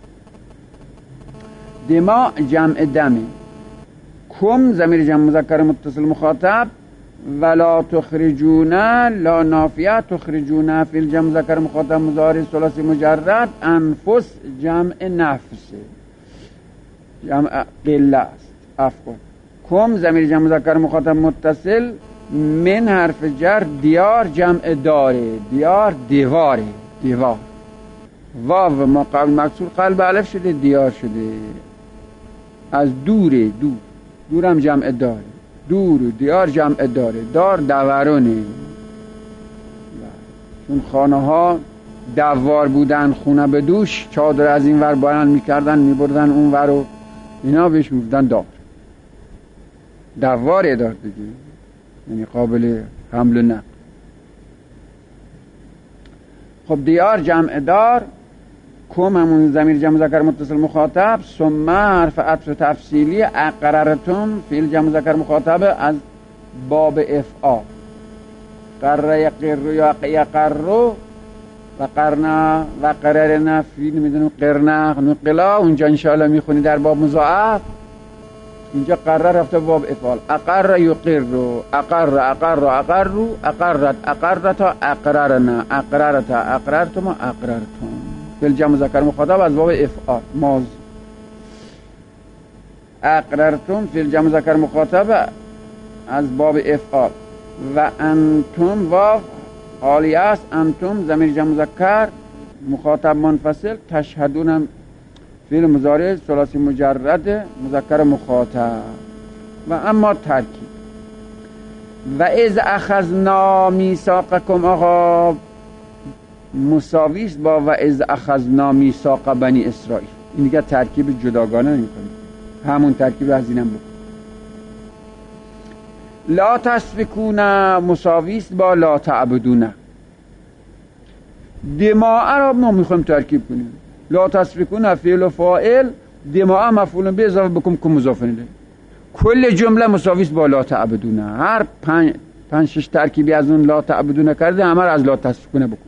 دما جمع دمه. کم ضمیر جمع مذکر متصل مخاطب، ولا تخرجون لا نافیه، تخرجون فی الجمع مذکر مخاطب مضارع ثلاثی مجرد، انفس جمع نفسه، جمع قله است. افکن کم ضمیر جمع مذکر مخاطب متصل، من حرف جر، دیار جمع داره، دیار دیواره، دیوار. واو ما قبل مکسور قلب الف شده دیار شده. از دوره، دور هم جمع داره، دور دیار جمع داره، دار دورونه. چون خانه ها دوار بودن، خونه به دوش، چادر از این ور بلند میکردن میبردن اون ور و اینا بهش میگفتن دار. دواره دار دیگه، یعنی قابل حمل و نقل. خب دیار جمع دار، کم همون ضمیر جمع مذکر متصل مخاطب، ثم حرف عطف تفصیلی، اقررتم فعل جمع مذکر مخاطب از باب افعال، قرر یقر یا یقر و قرنا و قررنا فی نمیدونم قرنا نقلا، اونجا انشاءالله میخونی در باب مضاعف. اینجا قرر رفته باب افعال، اقر یقر، اقر اقرت اقرتا اقررنا اقررتا اقررتم اقررتم، فعل جمع مذکر مخاطب از باب افعال ماضی. اقررتم فعل جمع مذکر مخاطب از باب افعال. و انتم واو حالی است، انتم ضمیر جمع مذکر مخاطب منفصل، تشهدون فعل مضارع ثلاثی مجرد مذکر مخاطب. و اما ترکیب و اذ اخذنا میثاقکم، آقا مساوی است با و اذ اخذنا میثاق بنی اسرائیل. این دیگه ترکیب جداگانه نمی‌کنه، همون ترکیب از اینم بود. لا تسفکون مساوی است با لا تعبدون. دماء را ما میخوایم ترکیب کنیم. لا تسفکون فعل و فاعل، دماء مفعول به اضافه بکن که مضاف الیه. کل جمله مساوی است با لا تعبدون. هر 5-6 ترکیبی از اون لا تعبدون کرده، همه را از لا تسفکون بکن.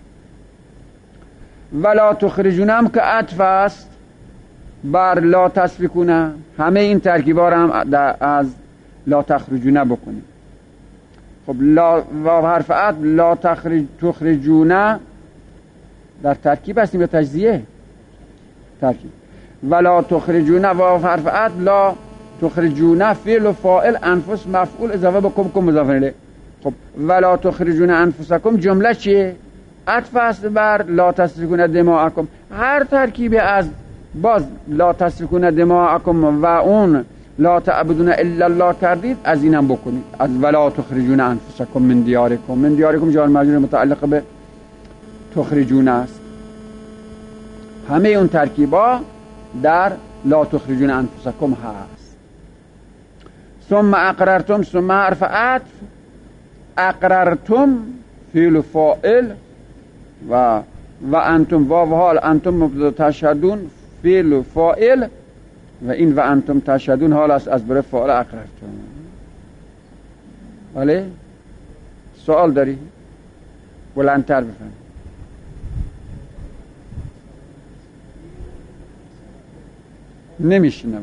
ولا تخرجون هم که عطف است بر لا تسفکون، همه این ترکیبا را هم از لا تخرجون بکنیم. خب لا و حرف عطف لا تخرجون در ترکیب هستیم یا تجزیه؟ ترکیب. ولا تخرجون و حرف عطف لا تخرجون فعل و فاعل، انفس مفعول اضافه بکن که مضاف الیه. خب ولا تخرجون انفسکم جمله چیه؟ عطف است بر لا تسفکون دماءکم. هر ترکیبی از باز لا تسفکون دماءکم و اون لا تعبدون الا الله کردید، از اینم بکنید، از ولا تخرجون انفسکم من دیارکم. من دیارکم جار مجرور متعلق به تخرجون است. همه اون ترکیبا در لا تخرجون انفسکم هست. ثم اقررتم، ثم حرف عطف، اقررتم فعل فاعل و انتم واو حال، انتم تشهدون فعل فاعل و این و انتم تشهدون حال است از بر فاعل اقررتم. بله سوال داری؟ بلندتر بفهم. نمیشنم.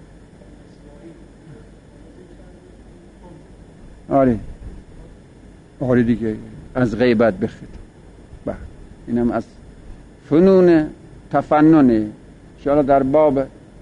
آره دیگه از غیبت به خطاب. اینم از فنون تفننه انشاءالله در باب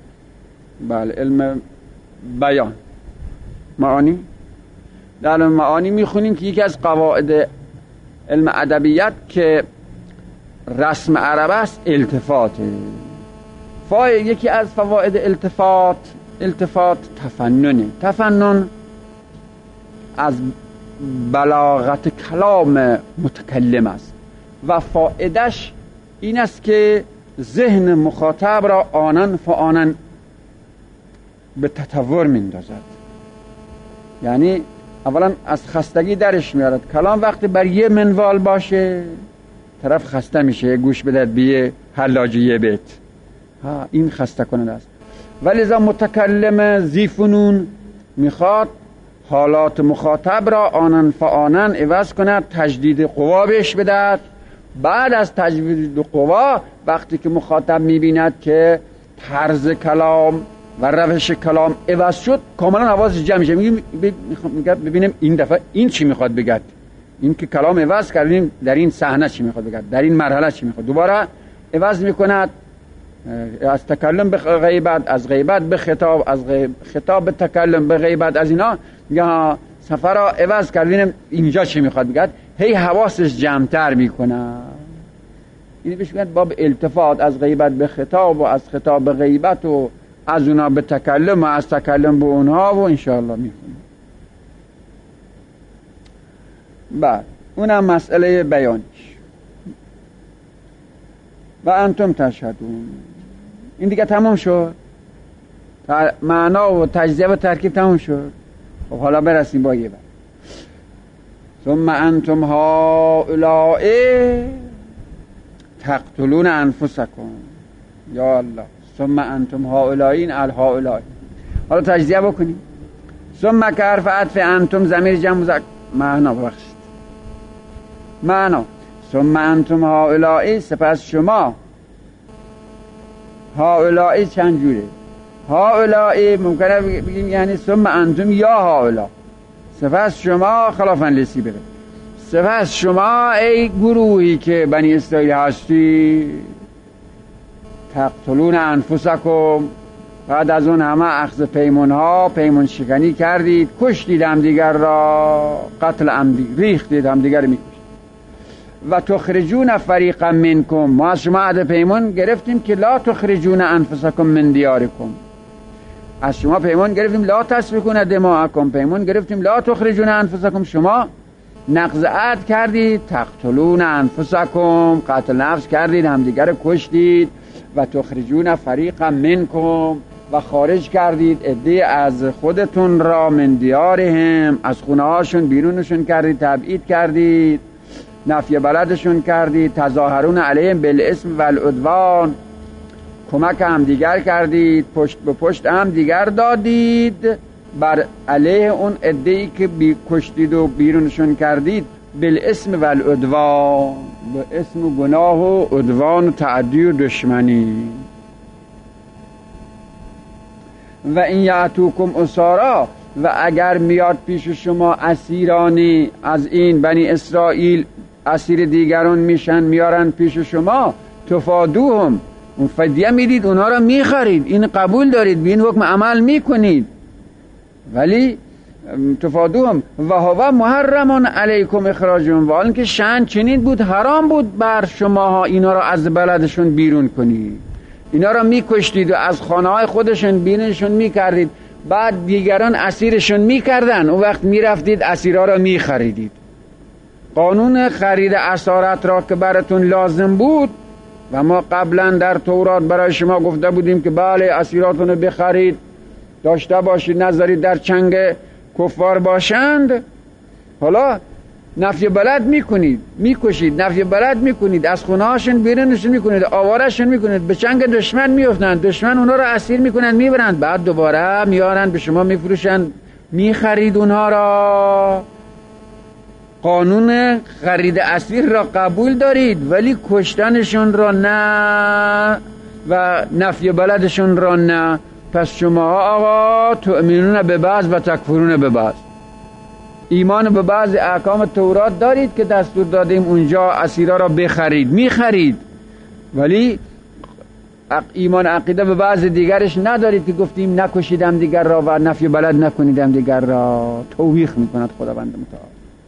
علم بیان. معانی در علم معانی میخونیم که یکی از قواعد علم ادبیات که رسم عرب است التفاته. یکی از فواید التفات تفننه. تفنن از بلاغت کلام متکلم است و فایدهش این است که ذهن مخاطب را آنن فآنن به تطور میندازد. یعنی اولا از خستگی درش میارد. کلام وقتی بر یه منوال باشه طرف خسته میشه، گوش بدهد بیه حلاجی یه بیت، این خسته کننده است. ولی ازا متکلم ذیفنون میخواد حالات مخاطب را آنن فآنن عوض کند، تجدید قوا بهش بدهد. بعد از تجدید قوا وقتی که مخاطب میبیند که طرز کلام و روش کلام عوض شد کاملا حواسش جمع میشه. میگه ببینیم این دفعه این چی میخواد بگد، این که کلام عوض کردیم در این صحنه چی میخواد بگد، در این مرحله چی میخواد. دوباره عوض میکند از تکلم به غیبت، از غیبت به خطاب، از خطاب به تکلم به غیبت. از اینا یا سفر را عوض کردیم اینجا چی میخواد بگد، هی حواسش جمع‌تر میکنه. این بهش میگن باب التفات، از غیبت به خطاب و از خطاب به غیبت و از اونا به تکلم و از تکلم به اونها و انشاءالله میخونیم. بعد اونم مسئله بیانش. و انتم تشهدون، این دیگه تمام شد، معنا و تجزیه و ترکیب تمام شد. خب حالا برسیم با یه بعد. ثم انتم هؤلاء تقتلون انفسکم. یا الله، ثم انتم هؤلاء، این الهؤلاء. حالا تجزیه بکنیم. ثم که حرف عطف انتم ضمیر جمع مذکر معنا بخشید معنا. ثم انتم هؤلاء، سپس شما. هؤلاء چند جوره؟ هؤلاء ممکنه بگیم یعنی ثم انتم یا هؤلاء، سپس شما خلافاً لسی بره، سپس شما ای گروهی که بنی اسرائیل هستی، تقتلون انفسکم، بعد از اون همه اخذ پیمانها، پیمان شکنی کردید، کشتید همدیگر را، قتل عمدی، ریختید همدیگر میکشید. و تخرجون فریقا منکم، ما از شما عهد پیمان گرفتیم که لا تخرجون انفسکم من دیارکم، از شما پیمان گرفتیم لا تسفکون دماءکم، پیمان گرفتیم لا تخرجون انفسکم، شما نقض عهد کردید. تقتلون انفسکم، قتل نفس کردید، همدیگر کشتید. و تخرجون فریقا منکم، و خارج کردید عده از خودتون را، من دیارهم، از خونه هاشون بیرونشون کردید، تبعید کردید، نفی بلدشون کردید. تظاهرون علیهم بالاسم والعدوان، کمک هم دیگر کردید، پشت به پشت هم دیگر دادید بر علیه اون عده‌ای که کشتید و بیرونشون کردید. بالاسم والعدوان، به اسم و گناه و عدوان و تعدی و دشمنی. و این یعتوکم اسارا، و اگر میاد پیش شما اسیرانی از این بنی اسرائیل، اسیر دیگران میشن میارن پیش شما، تفادوهم، اون فدیه میدید، اونها را میخرید، این قبول دارید، به این حکم عمل میکنید. ولی تفادوهم و هو محرمون علیکم اخراجهم، و آن که شأن چنین بود، حرام بود بر شما اینا را از بلدشون بیرون کنید، اینا را میکشتید و از خانه های خودشون بیرونشون میکردید، بعد دیگران اسیرشون میکردن، اون وقت میرفتید اسیرها را میخریدید. قانون خرید اسارت را که براتون لازم بود و ما قبلا در تورات برای شما گفته بودیم که بله اسیراتون رو بخرید، داشته باشید، نذارید در چنگ کفار باشند. حالا نفی بلد میکنید، میکشید، نفی بلد میکنید، از خونه هاشون بیرونشون میکنید، آوارشون میکنید، به چنگ دشمن میافتند، دشمن اونا رو اسیر میکنند میبرند، بعد دوباره میارن به شما میفروشند، میخرید اونها را قانون خرید اسیر را قبول دارید ولی کشتنشون را نه و نفی بلدشون را نه. پس شما آقا تؤمنون به بعض و تکفرون به بعض. ایمان به بعض احکام تورات دارید که دستور دادیم اونجا اسیرا را بخرید، میخرید، ولی ایمان عقیده به بعض دیگرش ندارید که گفتیم نکشیدم دیگر را و نفی بلد نکنیدم دیگر را. توبیخ میکند خداوند متعال.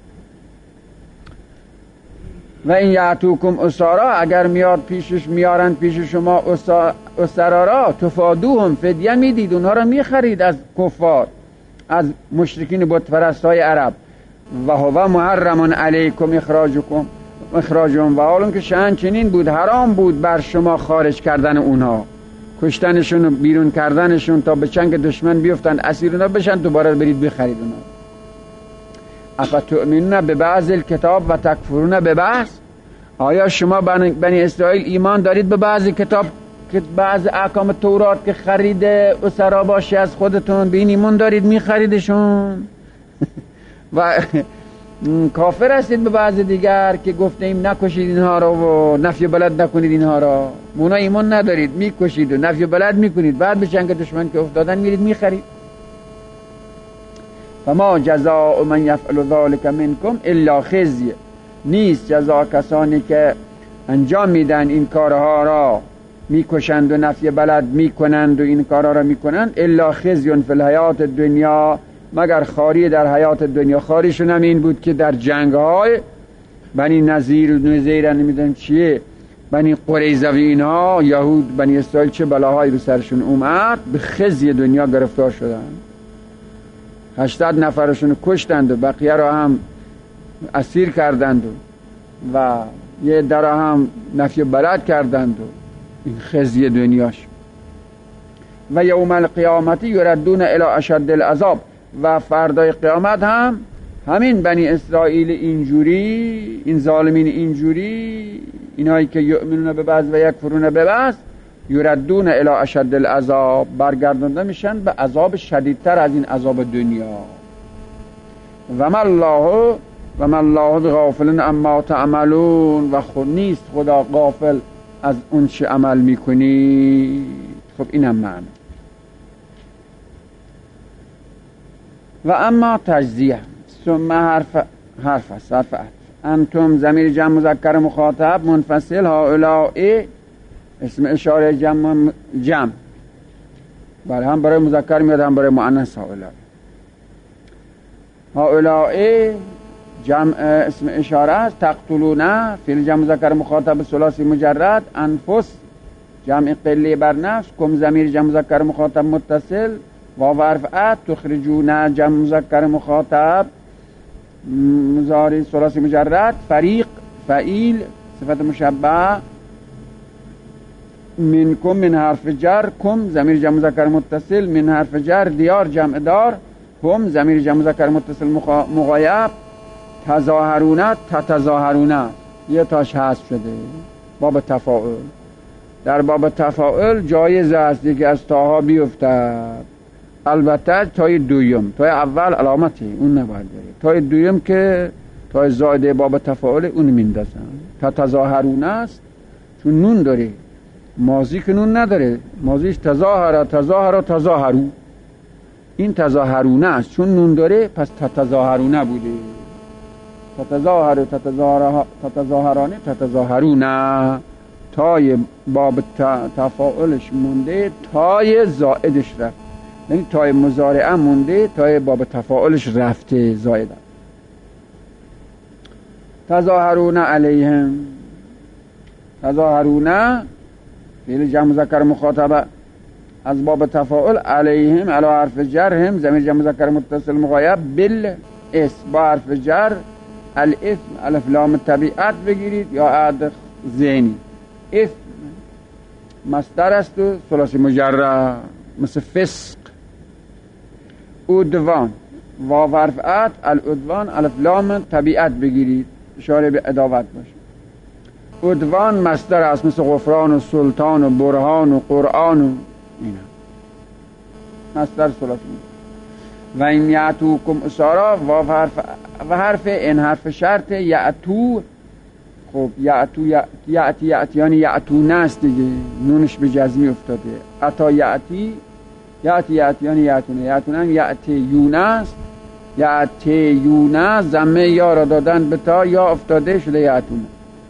و این یعتوکم اسارا، اگر میارند پیش شما اسرا را، تفادوهم، فدیه میدید، اونها را میخرید از کفار، از مشرکین بت پرستای عرب. و هو محرم علیکم اخراجهم، و حالون که شأن چنین بود حرام بود بر شما خارج کردن اونها، کشتنشون و بیرون کردنشون تا به چنگ دشمن بیفتن، اسیرونا بشن، دوباره برید بخرید اونها. افتؤمنون به بعض الکتاب و تکفرون به بعض، آیا شما بنی اسرائیل ایمان دارید به بعض کتاب که بعض احکام تورات که خرید اسرا باشه از خودتون، به این ایمان دارید میخریدشون؟ و کافر هستید به بعض دیگر که گفتیم نکشید اینها را و نفی بلد نکنید اینها را، اونا ایمان ندارید، میکشید و نفی بلد میکنید، بعد به جنگ دشمن که افتادن میرید میخرید. فما جزاء من یفعل ذلک منکم الا خزی، نیست جزا کسانی که انجام میدن این کارها را، میکشند و نفی بلد میکنند و این کارها را میکنند، الا خزی فی الحیات دنیا، مگر خاری در حیات دنیا. خاریشون هم این بود که در جنگ‌های بنی نظیر و نظیر نمیدونم چیه، بنی قریظه و اینها، یهود بنی اسرائیل چه بلاهایی رو سرشون اومد، به خزی دنیا گرفتار شدن. 80 نفرشون کشتند و بقیه را هم اسیر کردند و یه در هم نفی بلد کردند و این خزی دنیاش. و یوم القیامت یردون الی اشد العذاب، و فردای قیامت هم همین بنی اسرائیل اینجوری، این ظالمین اینجوری، اینایی که یؤمنون به بعض و یکفرون به بعض، یردون الی اشد العذاب، برگردانده میشن به عذاب شدیدتر از این عذاب دنیا. و ما الله بغافل عما تعملون، و خود نیست خدا غافل از اون چه عمل میکنی. خب اینم معنی. و اما تجزیه، ثم حرف انتم ضمیر جمع مذکر مخاطب منفصل، هؤلاء اسم اشاره جمع بله، هم برای مذکر میاد هم برای مؤنث. هؤلاء جمع اسم اشاره است. تقتلون فعل جمع مذکر مخاطب ثلاثی مجرد، انفس جمع قله بر نفس، کم ضمیر جمع مذکر مخاطب متصل، واو حرف تخرجون جمع مذکر مخاطب مضارع ثلاثی مجرد، فریق فعیل صفت مشبه، منکم من حرف جر، کم ضمیر جمع مذکر متصل، من حرف جر، دیار جمع دار، هم ضمیر جمع مذکر متصل مغایب، تظاهرون تتظاهرون یه تاش حذف شده. باب تفاعل، در باب تفاعل جایز است که از تاها بیفتد، البته تای دویم، تای اول علامتی اون نباید داره، تای دویم که تای زائده باب تفاعل اون میندازن. تتظاهرون است چون نون داره، ماضی که نون نداره، ماضیش تظاهرو، این تظاهرونه است چون نون داره پس تتظاهرونه بوده. تتظاهرانه تتظاهرونه، تای باب تفاعلش مونده، تای زائدش رفت، یعنی تای مضارعه مونده، تای باب تفاعلش رفته زائده. تظاهرون علیهم، تظاهرون فعل جمع مذکر مخاطبه از باب تفاعل، علیهم علی حرف جر، هم ضمیر جمع مذکر متصل مغایب، بالاسم با حرف جر، الاسم الف لام طبیعت بگیرید یا عد ذهنی. اسم مصدر است و ثلاثی مجرد مثل فسق. عدوان واو حرف عطف، العدوان الف لام طبیعت بگیرید، اشاره به عداوت باشه. عدوان مصدر است مثل غفران و سلطان و برهان و قرآن و اینا، مصدر ثلاثی. و این یعتوکم اسارا و حرف این حرف شرط یعتو. خب یعتیان یعتون است دیگه، نونش به جزمی افتاده. عطا یعتیان یعتونن یعتیون است. یعتیون ضمه یا را دادن به تا، یا افتاده شده یعتون.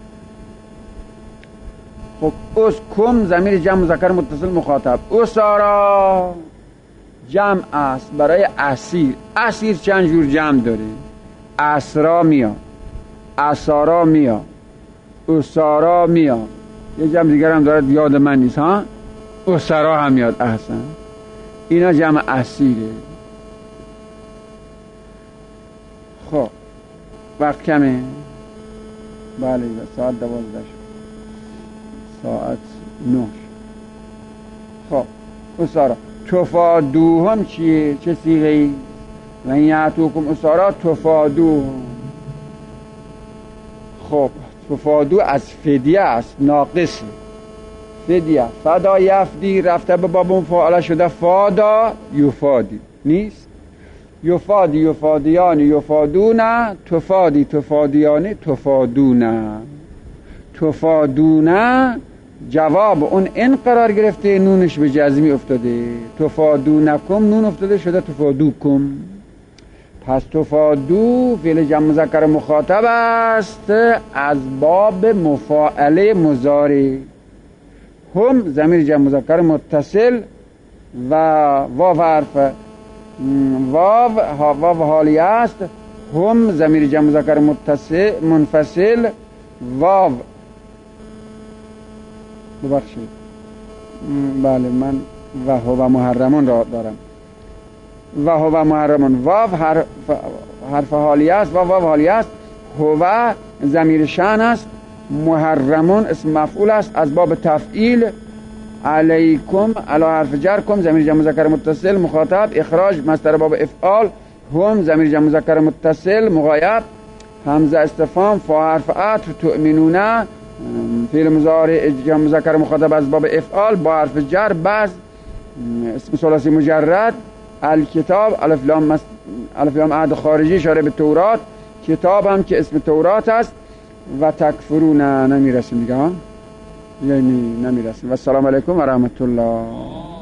خب اسکم ضمیر جمع مذکر متصل مخاطب. اسارا جمع است برای اسیر. اسیر چند جور جمع داره؟ اسرا میاد، اسارا میاد، اسارا میاد، یه جمع دیگر هم داره یاد من نیست ها، اسارا هم میاد. احسن، اینا جمع اسیره. خب وقت کمه؟ بله ساعت 12 شد، ساعت 9. خب اسارا تفادوهم چیه؟ چه صیغه ای؟ و این یعتوکم اسارا تفادوهم. خب تفادو از فدیه است، ناقصه. فدیه فدا یفدی رفته به باب مفاعله شده فادا یفادی نیست. یفادی یفادیان یفادون، تفادی تفادیان تفادون. تفادون جواب اون ان قرار گرفته، نونش به جزمی افتاده. تفادونکم نون افتاده شده تفادوکم. پس تفادو فعل جمع مذکر مخاطب است از باب مفاعله مضارع. هم ضمیر جمع مذکر متصل و واو حرف واو حالیه است. هم ضمیر جمع مذکر متصل منفصل واو. ببخشید بله من و هو محرمون را دارم. و هو محرمون واو حرف حالیه است و واو حالیه است. هو ضمیر شأن است. محرمون اسم مفعول است از باب تفعیل. علیکم علی حرف جر، کم ضمیر جمع مذکر متصل مخاطب. اخراج مصدر باب افعال. هم ضمیر جمع مذکر متصل مغایب. همزه استفهام فا حرف عطف. تؤمنون فعل مضارع جمع مذکر مخاطب از باب افعال با حرف جر. بعض اسم ثلاثی مجرد. الکتاب الف لام عهد خارجی اشاره به تورات. کتاب هم که اسم تورات است. و تکفرون نمیرسیم دیگه ها، یعنی نمیرسیم. و السلام علیکم و رحمت الله.